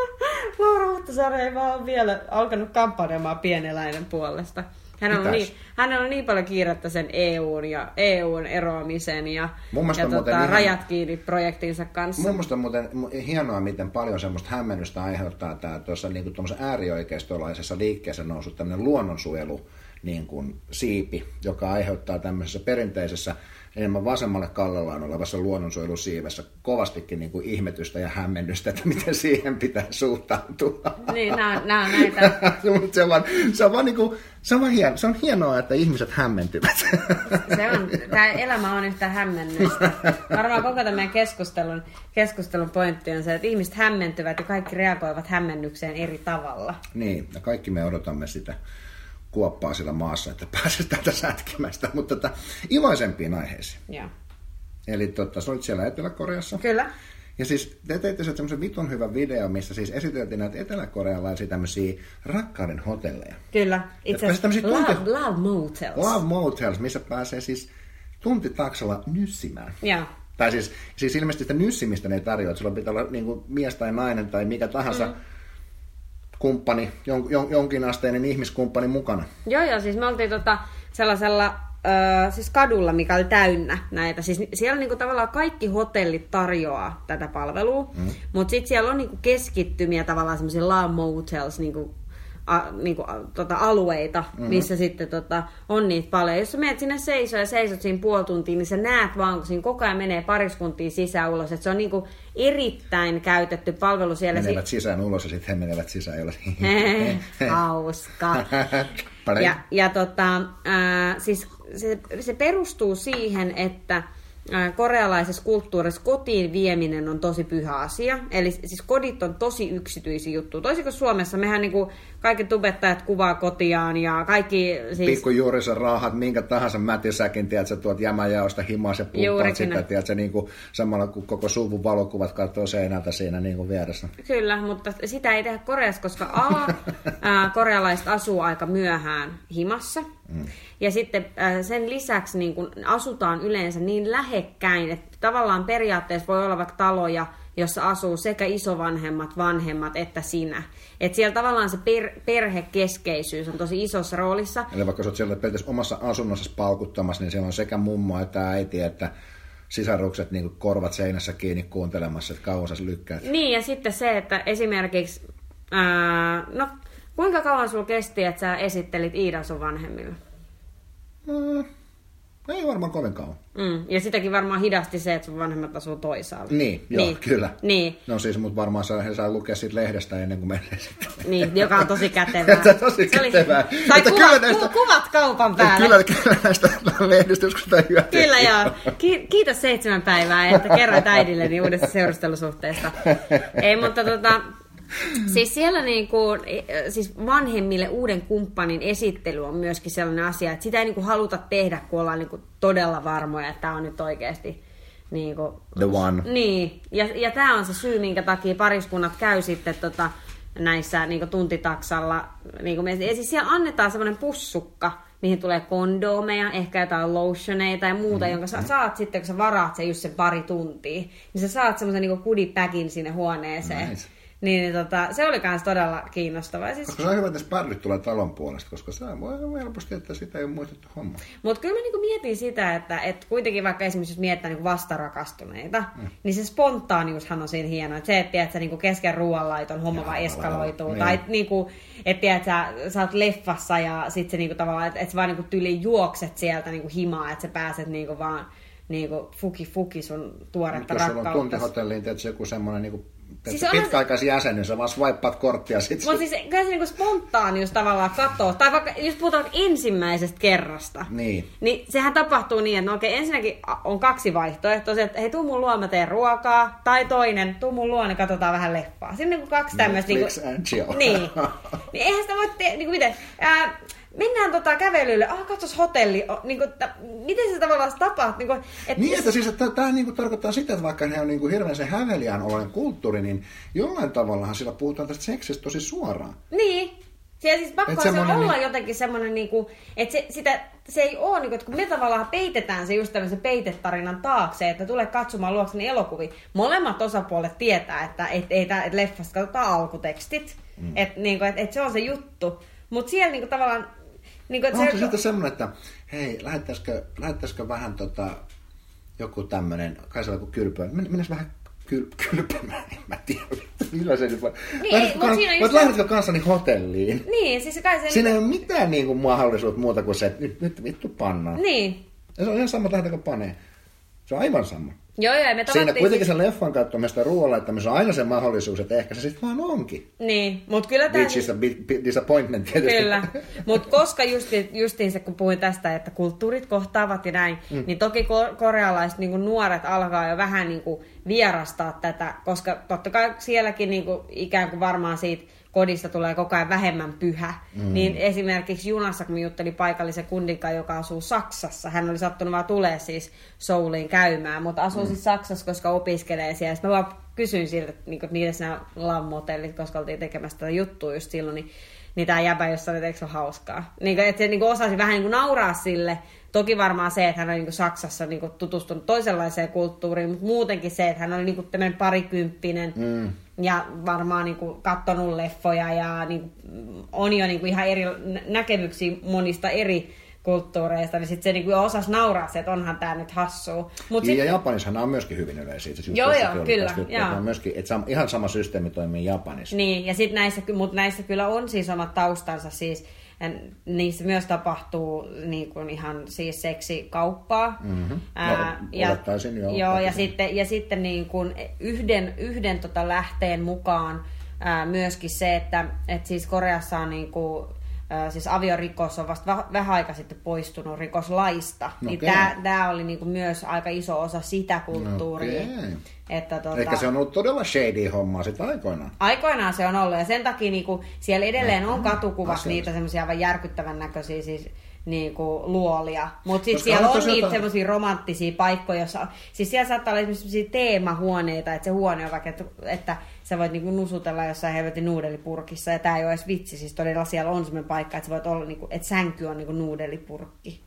Laura Huhtasaari ei vaan ole vielä alkanut kampanjoimaan pieneläinen puolesta. Hän on, niin, hän on niin paljon kiirettä sen E U:n ja E U:n eroamisen ja, ja tota, ihan, rajat kiinni projektinsa kanssa. Mun mielestä on muuten hienoa, miten paljon semmoista hämmennystä aiheuttaa tämä tuossa niin äärioikeistolaisessa liikkeessä noussut tämmöinen luonnonsuojelu niin kuin siipi, joka aiheuttaa tämmöisessä perinteisessä enemmän vasemmalle kallellaan olevassa luonnonsuojelusiivessä kovastikin niin kuin ihmetystä ja hämmennystä, että miten siihen pitää suhtautua. Niin, nämä on näitä. se on vaan, se on vaan niin kuin, se on, vaan hieno, se on hienoa, että ihmiset hämmentyvät. Se on, tämä elämä on yhtä hämmennystä. Varmaan koko tämän keskustelun, keskustelun pointti on se, että ihmiset hämmentyvät ja kaikki reagoivat hämmennykseen eri tavalla. Niin, ja kaikki me odotamme sitä kuoppaa sillä maassa, että pääsee täältä sätkimästä, mutta tota, iloisempiin aiheisiin. Joo. Eli tota, sä olit siellä Etelä-Koreassa. Kyllä. Ja siis te teitte semmoisen vitun hyvän video, missä siis esiteltiin näitä eteläkorealaisia tämmöisiä rakkauden hotelleja. Kyllä. Itse asiassa love, tunti... love motels. Love motels, missä pääsee siis tuntitaksalla nyssimään. Joo. Tai siis, siis ilmeisesti sitä nyssimistä ne ei tarjoa, että sulla pitää olla niin kuin mies tai nainen tai mikä tahansa mm. kumppani, jon, jon, jonkinasteinen ihmiskumppani mukana. Joo, joo, siis me oltiin tota sellaisella ö, siis kadulla, mikä oli täynnä näitä. Siis siellä niinku tavallaan kaikki hotellit tarjoaa tätä palvelua, mm. mutta sitten siellä on niinku keskittymiä tavallaan semmoisia love motels, niinku, a, niinku, a, tota, alueita, mm-hmm. missä sitten tota, on niitä paljon. Jos sä menet sinne seisoo ja seisot siinä puoli tuntia, niin sä näet vaan, kun siinä koko ajan menee pariskuntia sisään ulos. Et se on niinku erittäin käytetty palvelu siellä. Menevät sisään ulos ja sitten he menevät sisään. Hauska. ja ja tota, ää, siis se, se perustuu siihen, että ää, korealaisessa kulttuurissa kotiin vieminen on tosi pyhä asia. Eli siis kodit on tosi yksityisiä juttuja. Toisin kuin Suomessa, mehän niinku kaikki tubettajat kuvaa kotiaan ja kaikki... Siis... Pikkujuurissa raahat minkä tahansa mätisäkin, tiedät sä tuot jämäjaosta himas ja pumppaat sitä, tiedät sä niinku samalla kun koko suvun valokuvat katsoo seinältä siinä niinku vieressä. Kyllä, mutta sitä ei tehdä Koreassa, koska A, ää, korealaiset asuu aika myöhään himassa. Mm. Ja sitten ää, sen lisäksi niin kun asutaan yleensä niin lähekkäin, että tavallaan periaatteessa voi olla vaikka taloja, jossa asuu sekä isovanhemmat, vanhemmat että sinä. Että siellä tavallaan se per, perhekeskeisyys on tosi isossa roolissa. Eli vaikka sä oot siellä periaatteessa omassa asunnossa paukuttamassa, niin siellä on sekä mummo että äiti, että sisarukset niin korvat seinässä kiinni kuuntelemassa, että kauan sä lykkäät. Niin, ja sitten se, että esimerkiksi, ää, no kuinka kauan sulla kesti, että sä esittelit Iidan sun vanhemmille? No, Ei varmaan kovin kauan. Mm. Ja sitäkin varmaan hidasti se, että sun vanhemmat asuu toisaalla. Niin, joo, niin. kyllä. Niin. No siis, mutta varmaan he saa lukea siitä lehdestä ennen kuin menee sitten. Niin, joka on tosi kätevää. Se on tosi kätevää. Oli, sai kuva, näistä, kuvat kaupan päälle. Kyllä, kyllä näistä lehdistä joskus sitä hyötyä. Kyllä joo. Ki- kiitos seitsemän päivää, että kerroit äidilleni uudesta seurustelusuhteesta. Ei, mutta tota... Siis siellä niinku, siis vanhemmille uuden kumppanin esittely on myöskin sellainen asia, että sitä ei niinku haluta tehdä, kun ollaan niinku todella varmoja, että tämä on nyt oikeasti niinku, the one. Niin, ja, ja tämä on se syy, minkä takia pariskunnat käy sitten tota, näissä niinku tuntitaksalla. Niinku, ja siis siellä annetaan semmoinen pussukka, mihin tulee kondoomeja, ehkä jotain lotioneita ja muuta, mm. jonka sä saat sitten, kun sä varaat sen just sen pari tuntia, niin sä saat semmoisen niinku goodie-bagin sinne huoneeseen. Nice. Niin, niin tota, se oli myös todella kiinnostavaa. Siis... Koska se on hyvä, että sparrit tulee talon puolesta, koska se voi helposti, että sitä ei ole muistettu homma. Mutta kyllä mä niinku mietin sitä, että et kuitenkin vaikka esimerkiksi jos miettää niinku vastarakastuneita, mm. niin se spontaaniushan on siinä hienoa. Että se, että tiedät, niinku kesken ruoanlaiton homma vaan eskaloituu. Niin. Tai niinku, että tiedät, sä, sä oot leffassa ja sit se niinku tavallaan, että et sä vaan niinku tyliin juokset sieltä niinku himaa, että sä pääset niinku vaan niinku fuki fuki sun tuoretta rakkautta. Jos sulla on tuntihotelliin, teetkö joku semmoinen niinku siis pitkäaikaisen jäsenen, sä vaan swipeat korttia sit. Mutta siis kyllä se niinku spontaanius tavallaan katoo, tai vaikka jos puhutaan ensimmäisestä kerrasta, niin. niin sehän tapahtuu niin, että no okei, ensinnäkin on kaksi vaihtoehtoa, että hei, tuu mun luo, mä teen ruokaa, tai toinen, tuu mun luo, niin katsotaan vähän leffaa. Siinä niinku kaksi tämmöistä. Netflix niinku, and chill. Niin. Niin eihän sitä voi tehdä, niinku miten, ää, mennään tota kävelylle, ah katsos hotelli, niin kuin, t- miten se tavallaan tapahtuu? Niin, et niin, että siis että tämä niin tarkoittaa sitä, että vaikka he on niin hirveän se häveliään oloinen kulttuuri, niin jollain tavallahan sillä puhutaan tästä seksistä tosi suoraan. Niin. Ja siis pakko se olla niin... jotenkin semmoinen, niin kuin, että se, sitä, se ei ole, niin kuin, että kun me tavallaan peitetään se just tämmöisen peitetarinan taakse, että tulee katsomaan luokseni elokuvia. Molemmat osapuolet tietää, että et, et, et leffasta katsotaan alkutekstit, mm. että niin et, et se on se juttu. Mutta siellä niin kuin, tavallaan... Niin kuin, onko se se sitten semmoinen, että hei, lähettäisikö, lähettäisikö vähän tota, joku tämmöinen, kai se on joku kylpyä, mennäis vähän kyl, kylpymään, en mä tiedä, millä se nyt voi. Niin, mutta siinä just... lähdetkö kanssani hotelliin? Niin, siis kai se... Siinä ei ole mitään niin kuin mahdollisuutta muuta kuin se, että nyt, nyt vittu pannaan. Niin. Ja se on ihan sama, että lähdetäänkö panee. Se on aivan sama. Joo, joo, me siinä kuitenkin siis... se leffan katsomista ruoanlaittamista on aina se mahdollisuus, että ehkä se sitten vaan onkin. Niin, mutta kyllä tämä... Which is a big disappointment tietysti. Kyllä, mutta koska justi, justiin se, kun puhuin tästä, että kulttuurit kohtaavat ja näin, mm. niin toki korealaiset niin kuin nuoret alkaa jo vähän niin kuin vierastaa tätä, koska totta kai sielläkin niin kuin ikään kuin varmaan siitä kodista tulee koko ajan vähemmän pyhä. Mm. Niin esimerkiksi junassa, kun juttelin paikallisen kundinkaan, joka asuu Saksassa, hän oli sattunut vaan tulee siis Souliin käymään, mutta asuu mm. siis Saksassa, koska opiskelee siellä. Sitten mä vaan kysyin siltä, että niin niissä nämä lammotellit, koska oltiin tekemässä tätä juttua just silloin, niin, niin tämä jäbä jossain, että eikö se ole hauskaa. Niin, että se niin osasi vähän niin kuin nauraa sille. Toki varmaan se, että hän oli niin Saksassa niin tutustunut toisenlaiseen kulttuuriin, mutta muutenkin se, että hän oli niin tämmöinen parikymppinen mm. ja varmaan niin katsonut leffoja ja niin on jo niin ihan eri näkemyksiä monista eri kulttuureista, niin sitten se niin osasi nauraa se, että onhan tämä nyt hassua. Mut ja sit... Japanissahan on myöskin hyvin yleisiä. Joo, joo, kyllä. On myöskin, että ihan sama systeemi toimii Japanissa. Niin, ja sitten näissä, mutta näissä kyllä on siis omat taustansa siis. Ja niissä myös tapahtuu niin kuin ihan siis seksikauppaa. Mm-hmm. Ää, no, ja, joo. joo ja sitten, ja sitten niin kuin yhden, yhden tota lähteen mukaan ää, myöskin se, että et siis Koreassa on niin kuin, ää, siis aviorikos on vasta vähän aika sitten poistunut rikoslaista. Okay. Niin tämä oli niin kuin myös aika iso osa sitä kulttuuria. Okay. Että tuota, eikä se on ollut todella shady hommaa sitten aikoinaan. Aikoinaan se on ollut ja sen takia niinku, siellä edelleen on katukuvassa Asiallista. Niitä semmoisia aivan järkyttävän näköisiä siis, niinku, luolia. Mutta sitten siellä on niitä semmoisia romanttisia paikkoja, jossa, siis siellä saattaa olla esimerkiksi teemahuoneita, että se huone on vaikka, että, että sä voit niinku nusutella jossain helvetin nuudelipurkissa ja tää ei ole edes vitsi, siis todella siellä on semmoinen paikka, että sä voit olla, niinku, että sänky on niinku nuudelipurkki.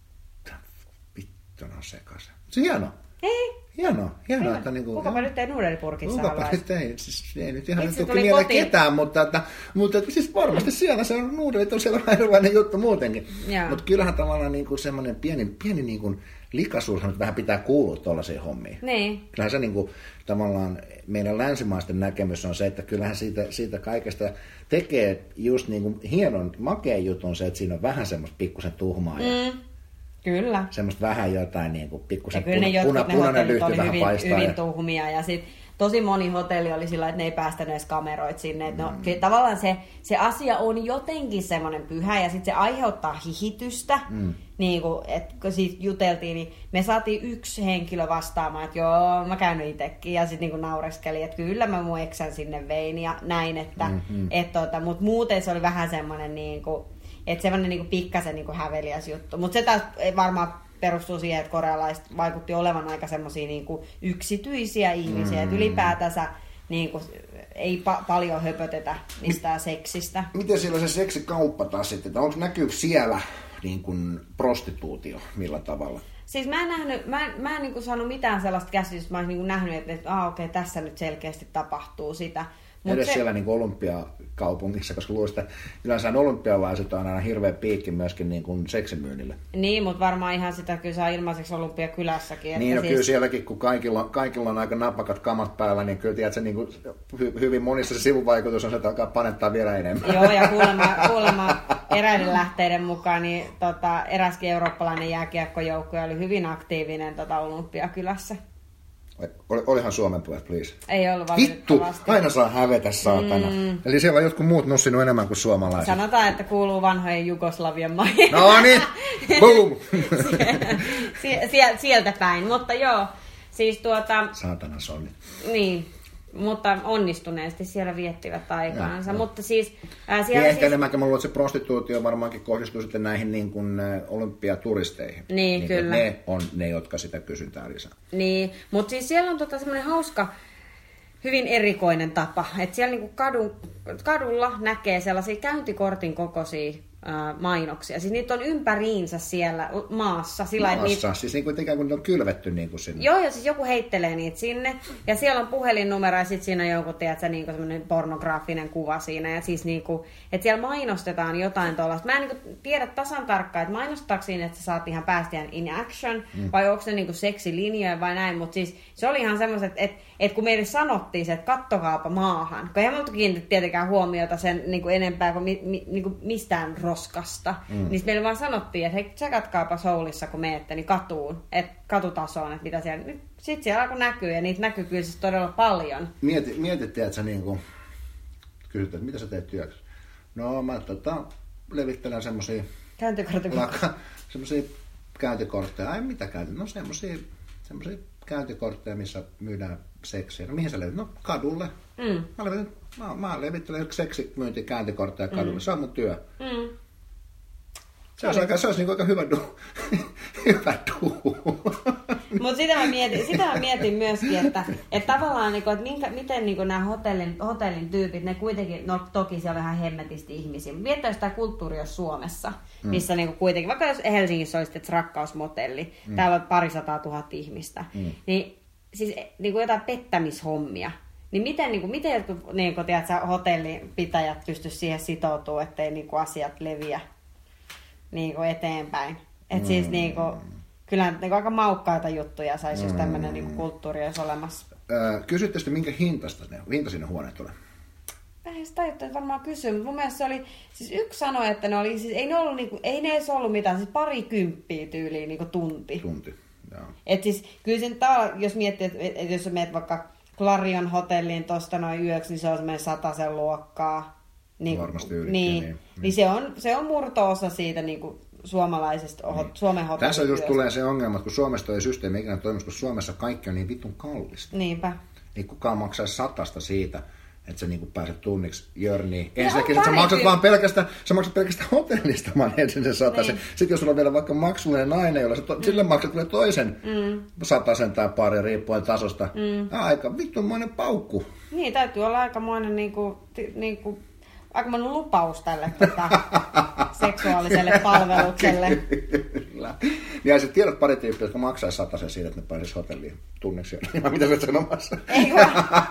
Vittuna sekaisin. Se on hienoa. Ei. Hienoa, hienoa. Että niin kuin, kukapa nyt ei nuudelipurkissa olla? Kukapa nyt ei, siis ei nyt ihan nyt tule mieleen ketään, mutta, että, mutta että, siis varmasti siellä se on nuudelit, on siellä erilainen juttu muutenkin. Mutta kyllähän tavallaan niin kuin semmoinen pieni, pieni niin kuin likaisuushan nyt vähän pitää kuulua tuollaisiin hommiin. Niin. Kyllähän se niin kuin, tavallaan meidän länsimaisten näkemys on se, että kyllähän siitä, siitä kaikesta tekee just niin kuin hienon, makea jutun se, että siinä on vähän semmoista pikkusen tuhmaa. Mm. Kyllä. Semmoista vähän jotain niin kuin pikkusen kyllä ne puna, jotkut puna, ne punainen hotellit lyhty oli vähän hyvin, paistaa. hyvin Ja... tuhmia ja sit tosi moni hotelli oli sillä, että ne ei päästänyt edes kameroit sinne. Mm. No, kyllä tavallaan se, se asia on jotenkin semmoinen pyhä ja sitten se aiheuttaa hihitystä. Mm. Niin kuin, että kun siitä juteltiin, niin me saatiin yksi henkilö vastaamaan, että joo, mä käyn itsekin. Ja sitten niin naureskeli, että kyllä mä mun eksän sinne vein ja näin. Että, mm-hmm. et, tota, mutta muuten se oli vähän semmoinen, niin kuin, että semmoinen niin kuin pikkasen niin kuin häveliäs juttu. Mutta se taas varmaan perustuu siihen, että korealaiset vaikutti olevan aika semmoisia niin kuin yksityisiä ihmisiä. Mm. Että ylipäätänsä niin kuin, ei pa- paljon höpötetä mistään seksistä. Miten siellä se seksikauppa taas sitten? Onko näkyykö siellä niin kuin prostituutio millä tavalla? Siis mä en nähnyt, mä en, mä en niin kuin saanut mitään sellaista käsitystä, mä olisin niin kuin nähnyt, että, että ah, okei, tässä nyt selkeästi tapahtuu sitä. Mut edes se... siellä niin kuin olympiakaupungissa, koska luulen, että yleensä olympialaiset on aina hirveä piikki myöskin niin kuin seksimyynnille. Niin, mutta varmaan ihan sitä kyllä saa ilmaiseksi Olympiakylässäkin. Niin, no siis... kyllä sielläkin, kun kaikilla, kaikilla on aika napakat kamat päällä, niin kyllä tiedät, se niin kuin, hy, hyvin monissa se sivuvaikutus on se, että alkaa panettaa vielä enemmän. Joo, ja kuulemma, kuulemma eräiden lähteiden mukaan, niin tota, eräskin eurooppalainen jääkiekkojoukkue oli hyvin aktiivinen tota, Olympiakylässä. Oli, olihan Suomen puolet, please. Ei ollut Vittu, valitettavasti. aina saa hävetä, saatana. Mm. Eli siellä on jotkut muut nussinut enemmän kuin suomalaiset. Sanotaan, että kuuluu vanhojen Jugoslavian maihin. No niin, boom! Sie- sie- sieltä päin, mutta joo. Siis tuota... Saatana sonni. Niin, mutta onnistuneesti siellä viettivät aikaansa. Ja, mutta siis... Ää, siellä siis... ehkä enemmänkin mä luulen, että se prostituutio varmaankin kohdistuu sitten näihin niin kuin olympiaturisteihin. Niin, niin kyllä. Ne on ne, jotka sitä kysytään lisää. Niin, mutta siis siellä on tota semmoinen hauska, hyvin erikoinen tapa. Että siellä niinku kadun, kadulla näkee sellaisia käyntikortin kokoisia ää, mainoksia. Siis niitä on ympäriinsä siellä maassa. Sillä, maassa? Niitä... Siis niin kuin, ikään kuin ne on kylvetty niin kuin sinne. Joo, ja siis joku heittelee niitä sinne. Ja siellä on puhelinnumero ja sitten siinä on joku, tiedätkö, niin kuin semmoinen pornograafinen kuva siinä. Ja siis niin kuin, että siellä mainostetaan jotain tuollaista. Mä en niin kuin tiedä tasan tarkkaan, että mainostaako siinä, että sä saat ihan päästiään in action, mm. vai onko ne niin kuin seksilinjoja vai näin. Mutta siis se oli ihan semmoiset, että, että, että kun meille sanottiin se, että kattokaapa maahan, kun eihän me oltu kiinnitetty tietenkään huomiota sen niin kuin enempää kuin, mi, mi, niin kuin mistään roskasta, mm. niin meille vaan sanottiin, että hei, tsekatkaapa Soulissa, kun menette, niin katuun, että katutasoon, että mitä siellä... Sitten siellä alkoi näkyy, ja niitä näkyy kyllä siis todella paljon. Mieti, mietittiin, että sä niinku... Kysyt, että mitä sä teet työksi? No mä tota, levittelen semmosia... Käyntikortteja. Semmosia käyntikortteja. Ai mitä käyntikortteja? No semmosia, semmosia käyntikortteja, missä myydään seksiä. No mihin sä levit? No kadulle. Mm. Mä, levitän, mä, mä levittelen seksimyynti käyntikortteja kadulle. Mm. Se on mun työ. Mm. Se olisi, aika, se olisi niin aika hyvä duu. hyvä duu. Mutta sitä mä mietin, sitä mä mietin myöskin, että, että tavallaan, että minkä, miten niin nämä hotellin, hotellin tyypit, ne kuitenkin, no toki siellä on ihan hemmetisti ihmisiä, mutta miettää, jos tämä kulttuuri on Suomessa, missä mm. niin kuitenkin, vaikka jos Helsingissä olisi rakkausmotelli, mm. täällä on parisataa tuhat ihmistä, mm. niin siis niin jotain pettämishommia. Niin miten, niin kuin, miten jotkut niin kuin, tiedätkö, hotellipitäjät pystyisivät siihen sitoutumaan, ettei niin kuin, asiat leviä niin kuin, eteenpäin? Että mm. siis niin kuin, kyllä niin kuin, aika maukkaita juttuja saisi, jos tämmöinen niin kuin, kulttuuri olisi olemassa. Öö, Kysytte sitten, minkä hintaista ne, hintaisia ne huoneet tulee? Ei sitä tajuttu, varmaan kysyä, mutta mun mielestä se oli, siis yksi sanoi, että ne oli, siis ei ne ollut, niin kuin, ei ne edes ollut mitään, siis pari kymppiä tyyliin niin kuin tunti. Tunti, joo. Että siis kyllä sen tavalla, jos miettii, että, että jos menet vaikka Clarion hotelliin tuosta noin yöksi, niin se on semmoinen satasen luokkaa. Niin, varmasti ylikin. Niin, niin, niin se, on, se on murto-osa siitä niin kuin suomalaisesta niin. Suomen hotellin. Tässä just tulee se ongelma, että kun Suomesta ei systeemi ikinä toimisi, kun Suomessa kaikki on niin vitun kallista. Niinpä. Niin kukaan maksaa satasta siitä, että sä niinku pääset tunniksi jörniin. Ensinnäkin, että sä maksat vaan pelkästään, sä maksat pelkästään hotellista, vaan ensin se satasen. Niin. Sitten jos sulla on vielä vaikka maksullinen nainen, jolla sä to, mm. sille maksat vielä toisen mm. satasen tai pari riippuen tasosta. Mm. Aika vittumainen paukku. Niin, täytyy olla aikamoinen niinku, niinku, aikamoinen lupaus tälle tota, seksuaaliselle palvelukselle. Kyllä. Ja sitten tiedät pari tyyppiä, jotka maksaisi satasen siitä, että ne pääsisi hotelliin tunniksi. Mitä sä et sanomassa? Eikö?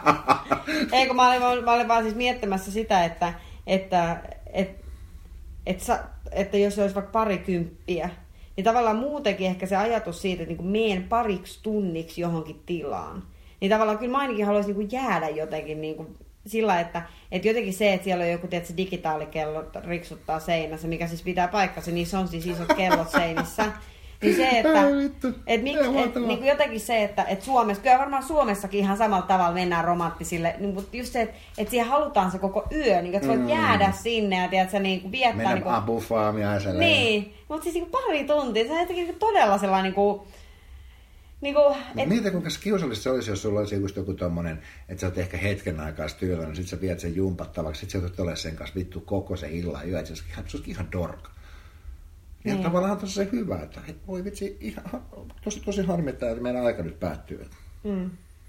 Eikö mä olin, mä olin vaan siis miettimässä sitä, että, että, että, että, että jos olisi vaikka parikymppiä, niin tavallaan muutenkin ehkä se ajatus siitä, että niin meen pariksi tunniksi johonkin tilaan, niin tavallaan kyllä mä ainakin haluaisin niin jäädä jotenkin niin kuin sillä, että, että jotenkin se, että siellä on joku tietysti, digitaalikello riksuttaa seinässä, mikä siis pitää paikkansa, niin se on siis isot kellot seinissä. Niin se, että Ai vittu. et, mik, et, niin jotenkin se, että et Suomessa, kyllä varmaan Suomessakin ihan samalla tavalla mennään romanttisille, niin, mutta just se, että et siihen halutaan se koko yö, niin, että voit mm. jäädä sinne ja tiedät, sä, niin, viettää... Mennä niin, abufaamia ja niin, mutta siis niin, pari tuntia, se on jotenkin niin, todella sellainen... Niin kuin, Niin kuin, et... Mieti, kuinka kiusallista se olisi, jos sulla olisi just joku tommonen, että sä oot ehkä hetken aikaa tyylä, niin sit sä viet sen jumpattavaksi, sit sä joutuit olemaan sen kanssa vittu koko sen illan yö, että se olisi ihan dorka. Ja niin. Tavallaan tosi se hyvä, että voi vitsi, ihan, tosi, tosi harmittaa, että meidän aika nyt päättyy. Mm.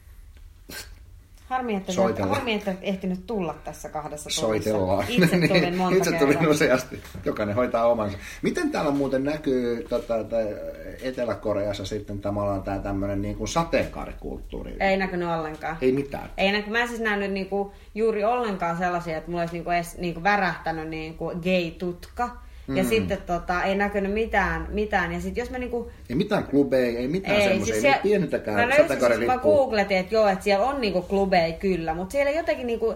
Harmi, että, harmi, että et ehtinyt tulla tässä kahdessa tunnissa. Soitellaan. Itse tulin monta Itse tulin useasti. Jokainen hoitaa omansa. Miten täällä muuten näkyy tota, Etelä-Koreassa sitten tavallaan tämä tämmöinen niin kuin sateenkaarikulttuuri? Ei näkynyt ollenkaan. Ei mitään? Ei näky. Mä en siis nähnyt niin kuin juuri ollenkaan sellaisia, että mulla olisi niin kuin edes niin kuin värähtänyt niin kuin gay-tutka. Ja mm. sitten tota, ei näkynyt mitään. mitään. Ja sit jos mä niinku... Ei mitään klubeja, ei mitään ei, semmoisia, siis ei pienintäkään sateenkaarilippua. Mä googletin, että joo, että siellä on niinku klubeja kyllä, mutta siellä jotenkin niinku...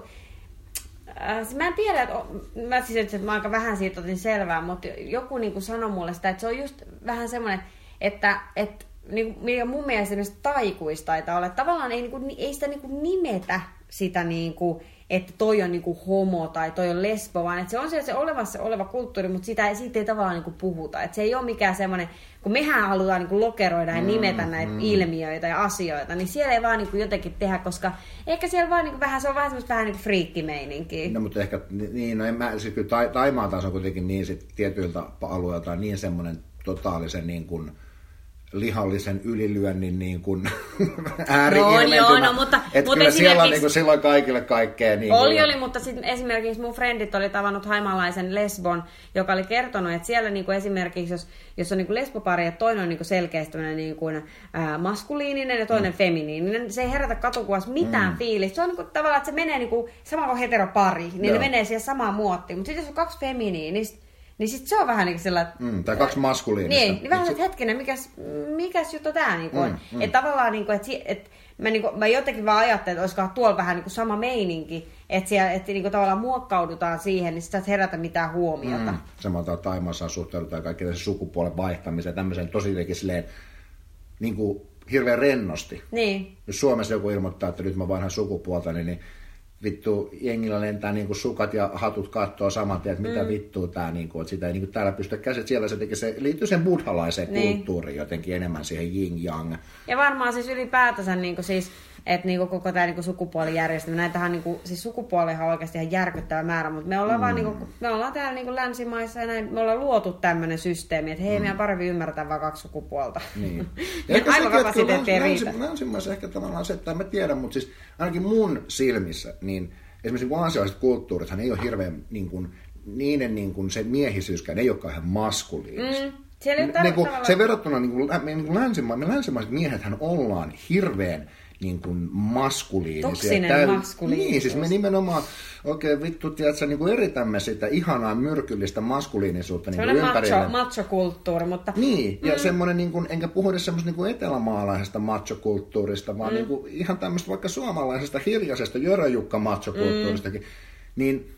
Äh, mä en tiedä, että... Mä siis että mä aika vähän siitä otin selvää, mutta joku niinku sanoi mulle sitä, että se on just vähän semmoinen, että... että niinku, mun mielestä esimerkiksi taikuista taitaa olla, että tavallaan ei, niinku, ei sitä niinku nimetä sitä niinku... että toi on niinku homo tai toi on lesbo, vaan että se on se, se olevassa oleva kulttuuri, mutta sitä, siitä ei tavallaan niinku puhuta. Että se ei ole mikään semmoinen, kun mehän halutaan niinku lokeroida ja nimetä mm, näitä mm. ilmiöitä ja asioita, niin siellä ei vaan niinku jotenkin tehdä, koska ehkä siellä vaan niinku vähän, se on vähän semmoista vähän niinku friikkimeininkiä. No mutta ehkä, niin, no en mä, siis kyllä ta, Taimaa taas on kuitenkin niin sit tietyiltä alueilta niin semmoinen totaalisen niin kuin lihallisen ylilyönnin niin kuin ääri-ilmentymä. No, no, mutta, että mutta kyllä siellä on niin kuin silloin kaikille kaikkea. Niin oli, kuin... oli, mutta sitten esimerkiksi mun frendit oli tavannut haimaalaisen lesbon, joka oli kertonut, että siellä niin kuin esimerkiksi, jos, jos on niin kuin lesbopari, että toinen on niin kuin selkeästi niin kuin, ää, maskuliininen ja toinen mm. feminiininen, se ei herätä katukuvassa mitään mm. fiilistä. Se on niin kuin, tavallaan, että se menee niin kuin, sama kuin heteropari, niin Joo. ne menee siihen samaan muottiin. Mutta sitten jos on kaksi feminiinistä, niin sit se on vähän niin kuin sellainen... Mm, tai kaksi maskuliinista. Niin, niin vähän, että hetkinen, mikäs, mikäs juttu tää niin on? Mm, mm. Että tavallaan, niin kuin, että, että mä, niin kuin, mä jotenkin vaan ajattelin, että olisikohan tuolla vähän niin kuin sama meininki, että, siellä, että niin kuin, tavallaan muokkaudutaan siihen, niin sit sä et herätä mitään huomiota. Mm. Samalla Taimaassa suhtaudutaan kaikki tässä sukupuolen vaihtamiseen ja tämmöisen tosi jotenkin silleen, niin kuin hirveän rennosti. Niin. Jos Suomessa joku ilmoittaa, että nyt mä vaihdan sukupuolta, niin, niin vittu, jengillä lentää niinku sukat ja hatut kattoo saman tien, että mitä mm. vittua tää, niinku, että sitä ei niinku täällä pysty käsit. Siellä se, se liittyy sen buddhalaiseen niin. kulttuuriin jotenkin enemmän siihen yin-yang. Ja varmaan siis ylipäätänsä niinku siis, että niinku koko tämä niinku sukupuolijärjestelmä, näitähän niinku, siis sukupuolihan on oikeasti ihan järkyttävä määrä, mutta me ollaan, mm. vaan niinku, me ollaan täällä niinku länsimaissa ja näin, me ollaan luotu tämmöinen systeemi, että hei, mm. meidän parempi ymmärtää vaan kaksi sukupuolta. Niin. Aivan kapasiteetti ei riitä. Länsimaissa ehkä tavallaan se, että mä tiedän, mutta siis ainakin mun silmissä, niin esimerkiksi aasialaiset kulttuurithan ei ole hirveän, niin kuin, niiden niin kuin, se miehisyyskään ei olekaan ihan maskuliinista. Mm. Niin kuin, se verrattuna niin kuin, niin kuin länsimaa, me länsimaiset miehethän ollaan hirveän niin kuin maskuliinisia. Toksinen Täy... maskuliinisuus. Niin, siis me nimenomaan oikein vittu, tiedätkö, niin kuin eritämme sitä ihanaa myrkyllistä maskuliinisuutta niin kuin ympärillä. Macho, macho-kulttuuri, mutta... Niin, ja mm. semmoinen, niin kuin, enkä puhu edes semmoista niin kuin etelämaalaisesta macho-kulttuurista, vaan mm. niin kuin, ihan tämmöistä vaikka suomalaisesta hiljaisesta jöröjukka macho-kulttuuristakin, mm. niin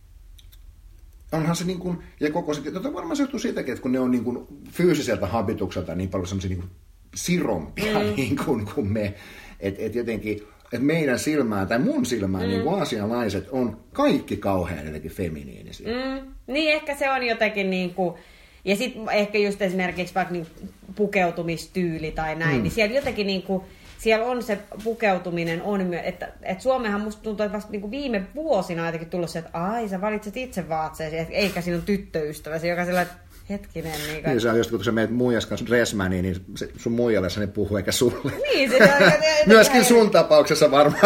onhan se niin kuin, ja koko se, tota varmaan se johtuu siitäkin, että kun ne on niin kuin fyysiseltä habitukselta niin paljon semmoisia niin kuin sirompia mm. niin kuin, kuin me, että et jotenkin, että meidän silmään tai mun silmään mm. niin kuin aasialaiset on kaikki kauhean jotenkin feminiinisiä. Mm. Niin ehkä se on jotenkin niin kuin, ja sitten ehkä just esimerkiksi vaikka niin pukeutumistyyli tai näin, mm. niin siellä jotenkin niin kuin, siellä on se pukeutuminen, on, että, että Suomehan musta tuntuu, että vasta niin kuin viime vuosina jotenkin tullut se, että ai sä valitset itse vaatseesi, eikä sinun tyttöystäväsi, joka sillä hetkinen. Niin, niin se on just, kun sä menet muijas kanssa dressmaniin, niin se, sun muijalle se ne puhuu eikä sulle. Niin, se on. Myöskin ihan sun tapauksessa varmaan.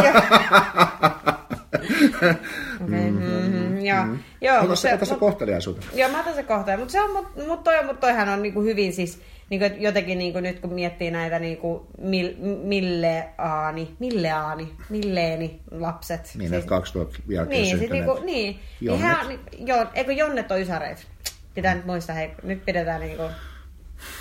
Okay, mm-hmm, joo. Mm-hmm. Joo, ota se, se kohteliaisuutta. Joo, mä otan se kohteliaisuutta, mutta se on, mut, mut toi, mut toihan on niinku hyvin siis, niinku, jotenkin niinku, nyt kun miettii näitä niinku, mil, milleaani, milleaani, milleeni lapset. Niin, siis, kaksituhatta jälkeen niin, syntyneet. Niinku, niin, Jonnet. Ihan, jo, eikö Jonnet on ysäreitä? Pitää nyt muistaa, hei, nyt pidetään niinku...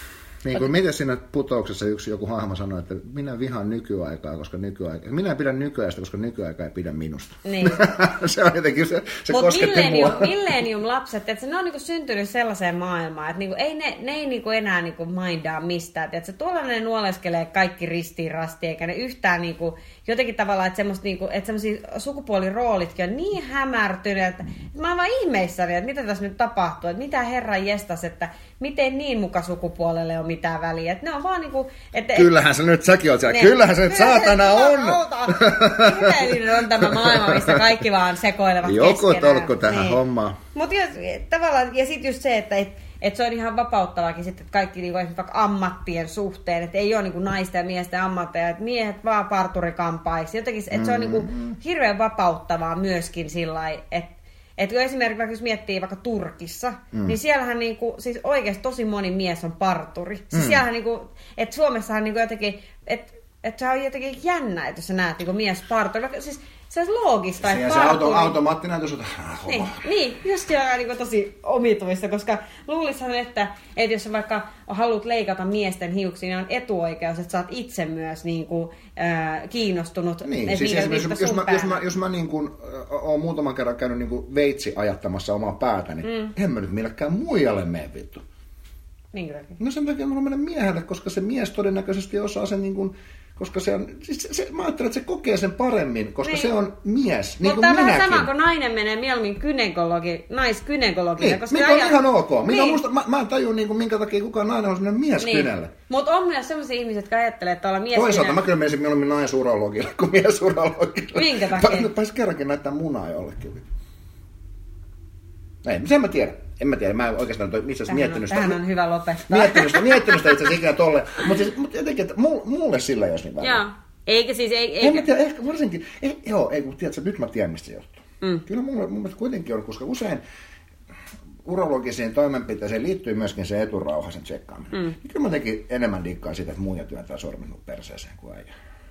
Niin kuin miten siinä putouksessa yksi joku hahmo sanoi, että minä vihaan nykyaikaa, koska nykyaika... Minä pidän nykyajasta, koska nykyaika ei pidä minusta. Niin. Se on jotenkin, se, se kosketti millennium, mua. millennium-lapset, että ne on niinku syntynyt sellaiseen maailmaan, että niinku ei ne, ne ei niinku enää niinku mindaa mistään. Että tuolla ne nuoleskelee kaikki ristiin rastiin, eikä ne yhtään niinku, jotenkin tavallaan, että semmoista niinku, että semmoisia sukupuoliroolitkin on niin hämärtyneet, että mä oon vaan ihmeissäni, että mitä tässä nyt tapahtuu, että mitä herran jestas, että miten niin muka sukupuolelle on mitään väliä. Että ne on vaan niinku... Että, kyllähän se nyt säkin oot siellä. Ne, kyllähän se nyt saatana on. Ihmeellinen on tämä maailma, missä kaikki vaan sekoilevat joku keskenään. Joku tolkku tähän niin. hommaan. Mutta tavallaan, ja sitten just se, että et, et se on ihan vapauttavaakin sitten, että kaikki niinku, vaikka ammattien suhteen, että ei ole niinku naisten ja miesten ammatteja, että miehet vaan parturikampaiksi. Jotenkin, että se on niinku hirveän vapauttavaa myöskin sillä lailla, että että kun esimerkiksi jos miettii vaikka Turkissa, mm. niin siellähän niinku, siis oikeasti tosi moni mies on parturi. Siis mm. siellähän niinku, että Suomessahan niinku jotenkin, että et se on jotenkin jännä, että jos sä näet niinku mies parturi. Siis se on loogista, että se auto, automaattinen tuossa... Niin, niin, just se on niin tosi omituista, koska luulisin, että, että jos sä vaikka haluat leikata miesten hiuksia, niin on etuoikeus, että sä oot itse myös niin kuin, äh, kiinnostunut. Niin, siis esimerkiksi jos, jos mä, jos mä, jos mä niin kuin, äh, oon muutaman kerran käynyt niin kuin veitsi ajattamassa omaa päätäni, niin mm. en mä nyt millekään muijalle mene vittu. Minkä takia? No sen takia mä mennä miehelle, koska se mies todennäköisesti osaa sen niin kuin... Koska se on, siis se, se, mä ajattelen, että se kokee sen paremmin, koska niin. Se on mies, niin mutta kuin minäkin. Mutta on vähän sama, kun nainen menee mieluummin gynekologi, naisgynekologille. Niin, koska mikä on aja... ihan ok. Minä niin. musta, mä, mä en tajua, niin kuin, minkä takia kukaan nainen on sellainen mies niin. Kynälle. Mutta on myös sellaisia ihmisiä, jotka ajattelee, että olla mies toisaalta mä kyllä menisin mieluummin naisurologille kuin miesurologille. Minkä takia? Pääsi kerrankin näyttää munaa jollekin. Ei, sen mä tiedän. En mä tiedä, mä en oikeastaan toi, missä miettinyt sitä. Tähän on hyvä lopettaa. Miettinyt sitä, miettinyt sitä itse asiassa ikinä tolle. Mutta siis, mut jotenkin, että mulle sillä ei olisi niin väliä. Joo. Eikä siis, ei, eikä. En mä tiedä, ehkä varsinkin, ei, joo, ei, kun tiedätkö, nyt mä tiedän, mistä se johtuu. Mm. Kyllä mulle, mun mielestä kuitenkin on, koska usein urologisiin toimenpiteisiin liittyy myöskin se eturauhasen tsekkaaminen. Mm. Niin kyllä mä jotenkin enemmän dikkaan siitä, että muija työntää sormen perseeseen kuin äijä.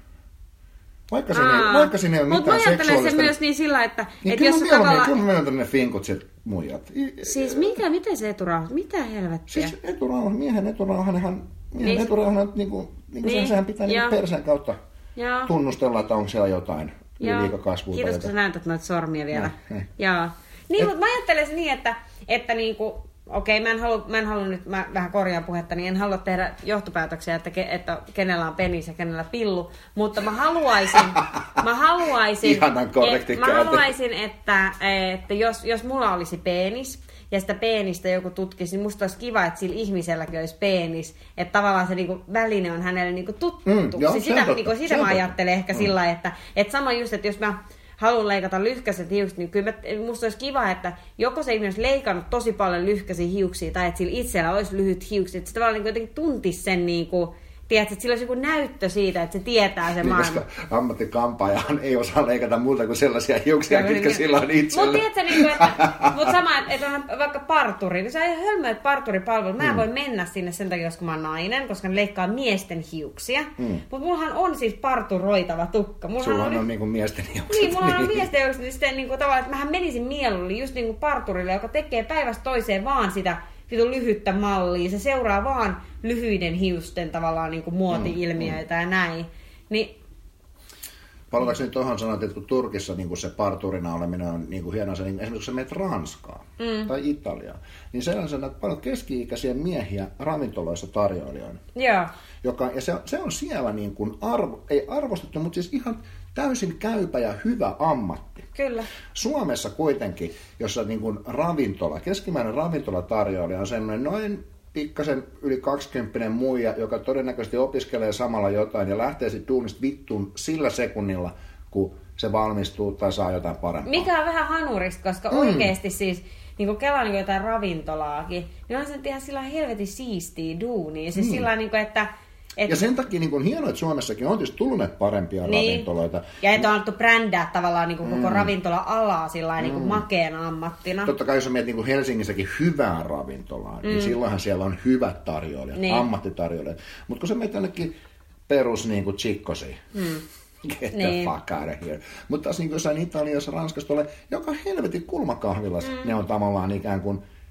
Vaikka siinä, vaikka siinä ei ole mitään seksuaalista. Mutta mä ajattelen se myös niin sillä, että... Niin et kyllä jos mä tavallaan... kyllä mä menen tänne finkut sieltä muijat. Siis mikä, miten se eturauha? Mitä helvettiä? Siis eturauha, miehen eturauhanenhan, miehen niin. eturauhan, niin kuin, niin kuin niin. Sehän pitää niin perseen kautta ja. Tunnustella, että onko siellä jotain liikakasvua. Kiitos, kun sä näytät noita sormia vielä. No, Jaa. Niin, Et... mutta mä ajattelen se niin, että, että niinku... Okei, mä en halua, mä en halua nyt, mä vähän korjaan puhetta, niin en halua tehdä johtopäätöksiä, että, ke, että kenellä on penis ja kenellä pillu, mutta mä haluaisin, mä haluaisin, ihanan korrekti et, mä haluaisin että, että jos, jos mulla olisi penis ja sitä peenistä joku tutkisi, niin musta olisi kiva, että sillä ihmiselläkin olisi penis, että tavallaan se niinku, väline on hänelle niinku tuttu. Mm, joo, siis sitä niinku, sitä mä ajattelen ehkä mm. sillä lailla, että, että sama just, että jos mä haluan leikata lyhkäiset hiukset, niin kyllä mä, musta olisi kiva, että joko se ihminen olisi leikannut tosi paljon lyhkäisiä hiuksia, tai että sillä itsellä olisi lyhyt hiukset, että se tavallaan niin jotenkin tuntisi sen, niin kuin, tiedätkö, että sillä olisi joku näyttö siitä, että se tietää sen niin, maailman. Koska ammattikampaajahan ei osaa leikata muuta kuin sellaisia hiuksia, kyllä, mitkä niin, sillä on itsellä. Mutta tiedätkö, niin kuin, että, mutta sama, että, että onhan vaikka parturi, niin se on hölmöä, että parturipalvelu, mä en mm. voi mennä sinne sen takia, koska mä oon nainen, koska ne leikkaa miesten hiuksia. Mm. Mutta mullahan on siis parturoitava tukka. Mullahan Sullahan on, on niin kuin miesten hiukset. Niin, mulla on miesten hiukset, niin sitten niin kuin, tavallaan, että mähän menisin mieluummin just niin kuin parturille, joka tekee päivästä toiseen vaan sitä vitun lyhyttä mallia. Se seuraa vaan lyhyiden hiusten tavallaan niin kuin muoti-ilmiöitä mm, ja näin. Niin... Palataanko nyt tuohon sanoa, että kun Turkissa niin kun se parturina oleminen on niin kuin hienoa, se, niin esimerkiksi kun sä menet Ranskaan mm. tai Italiaan, niin siellä on näitä paljon keski-ikäisiä miehiä ravintoloissa tarjoilijoina. Joo. Joka, ja se, se on siellä niin kuin arvo, ei arvostettu, mutta siis ihan täysin käypä ja hyvä ammatti. Kyllä. Suomessa kuitenkin, jossa niin kuin ravintola, keskimmäinen ravintolatarjoilija on sellainen noin pikkasen yli kaksikymppinen muija, joka todennäköisesti opiskelee samalla jotain ja lähtee sitten duunista vittuun sillä sekunnilla, kun se valmistuu tai saa jotain parempaa. Mikä on vähän hanurista, koska mm. oikeasti siis, niin kun kelaan niin jotain ravintolaakin, niin on se ihan sillä helvetin siistiä duunia. Siis mm. sillä niin kuin, että... Et... Ja sen takia niin on hienoa, että Suomessakin on tietysti tullut näitä parempia niin. ravintoloita. Ja että on alettu brändää tavallaan niin kuin mm. koko ravintola-alaa sillä mm. niin kuin makeana ammattina. Totta kai jos mietit niin kuin Helsingissäkin hyvää ravintolaa, mm. niin silloinhan siellä on hyvät tarjoilijat, niin. ammattitarjoilijat. Mutta kun sä menet jonnekin perus niin kuin chikkosiin, mm. get the niin. fuck out of here. Mutta taas niin kuin jossain Italiassa, Ranskassa tulee joka helvetin kulmakahvilassa, mm. ne on tavallaan ikään kuin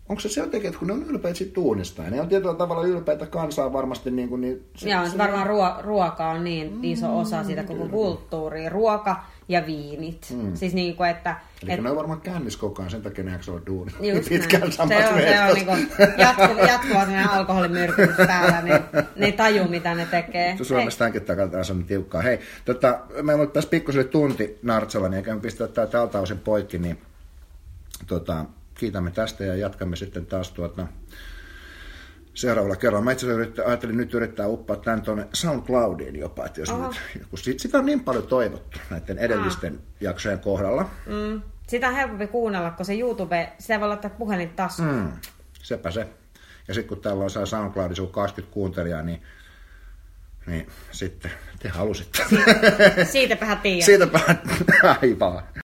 onko se se jotenkin, että kun ne on ylpeitä siitä tuunista, ja ne on tietyllä tavalla ylpeitä kansaa varmasti niin kuin... Niin se, Joo, se, varmaan ruo, ruoka on niin mm, iso osa siitä koko kyllä. kulttuuria. Ruoka ja viinit. Mm. Siis niin kuin, että... Eli et, ne on varmaan kännissä koko ajan, sen takia ne jaksaa duunit. Pitkään samassa Se on, se on niin kuin jatkuva, jatkuva sellainen alkoholimyrkytys päällä, niin ne ei taju, mitä ne tekee. Suomessa tämänkin takaa on tiukkaa. Hei, tota, meillä on tässä pikkuselle tunti nartsalla, niin eikä me pistää tältä osin poikki, niin tota, kiitämme tästä ja jatkamme sitten taas tuota... seuraavalla kerralla. Mä itse asiassa yrittää, ajattelin nyt yrittää uppaa tämän tuonne SoundCloudiin jopa, että jos nyt, kun sit, sitä on niin paljon toivottu näiden edellisten Aha. jaksojen kohdalla. Mm. Sitä on helpompi kuunnella, kun se YouTube, sitä voi laittaa puhelin taskuun. Mm. Sepä se. Ja sitten kun täällä on saa SoundCloudissa kaksikymmentä kuuntelijaa, niin, niin sitten te halusitte. Siitä, siitäpähän tiedät. Siitäpähän, aivan.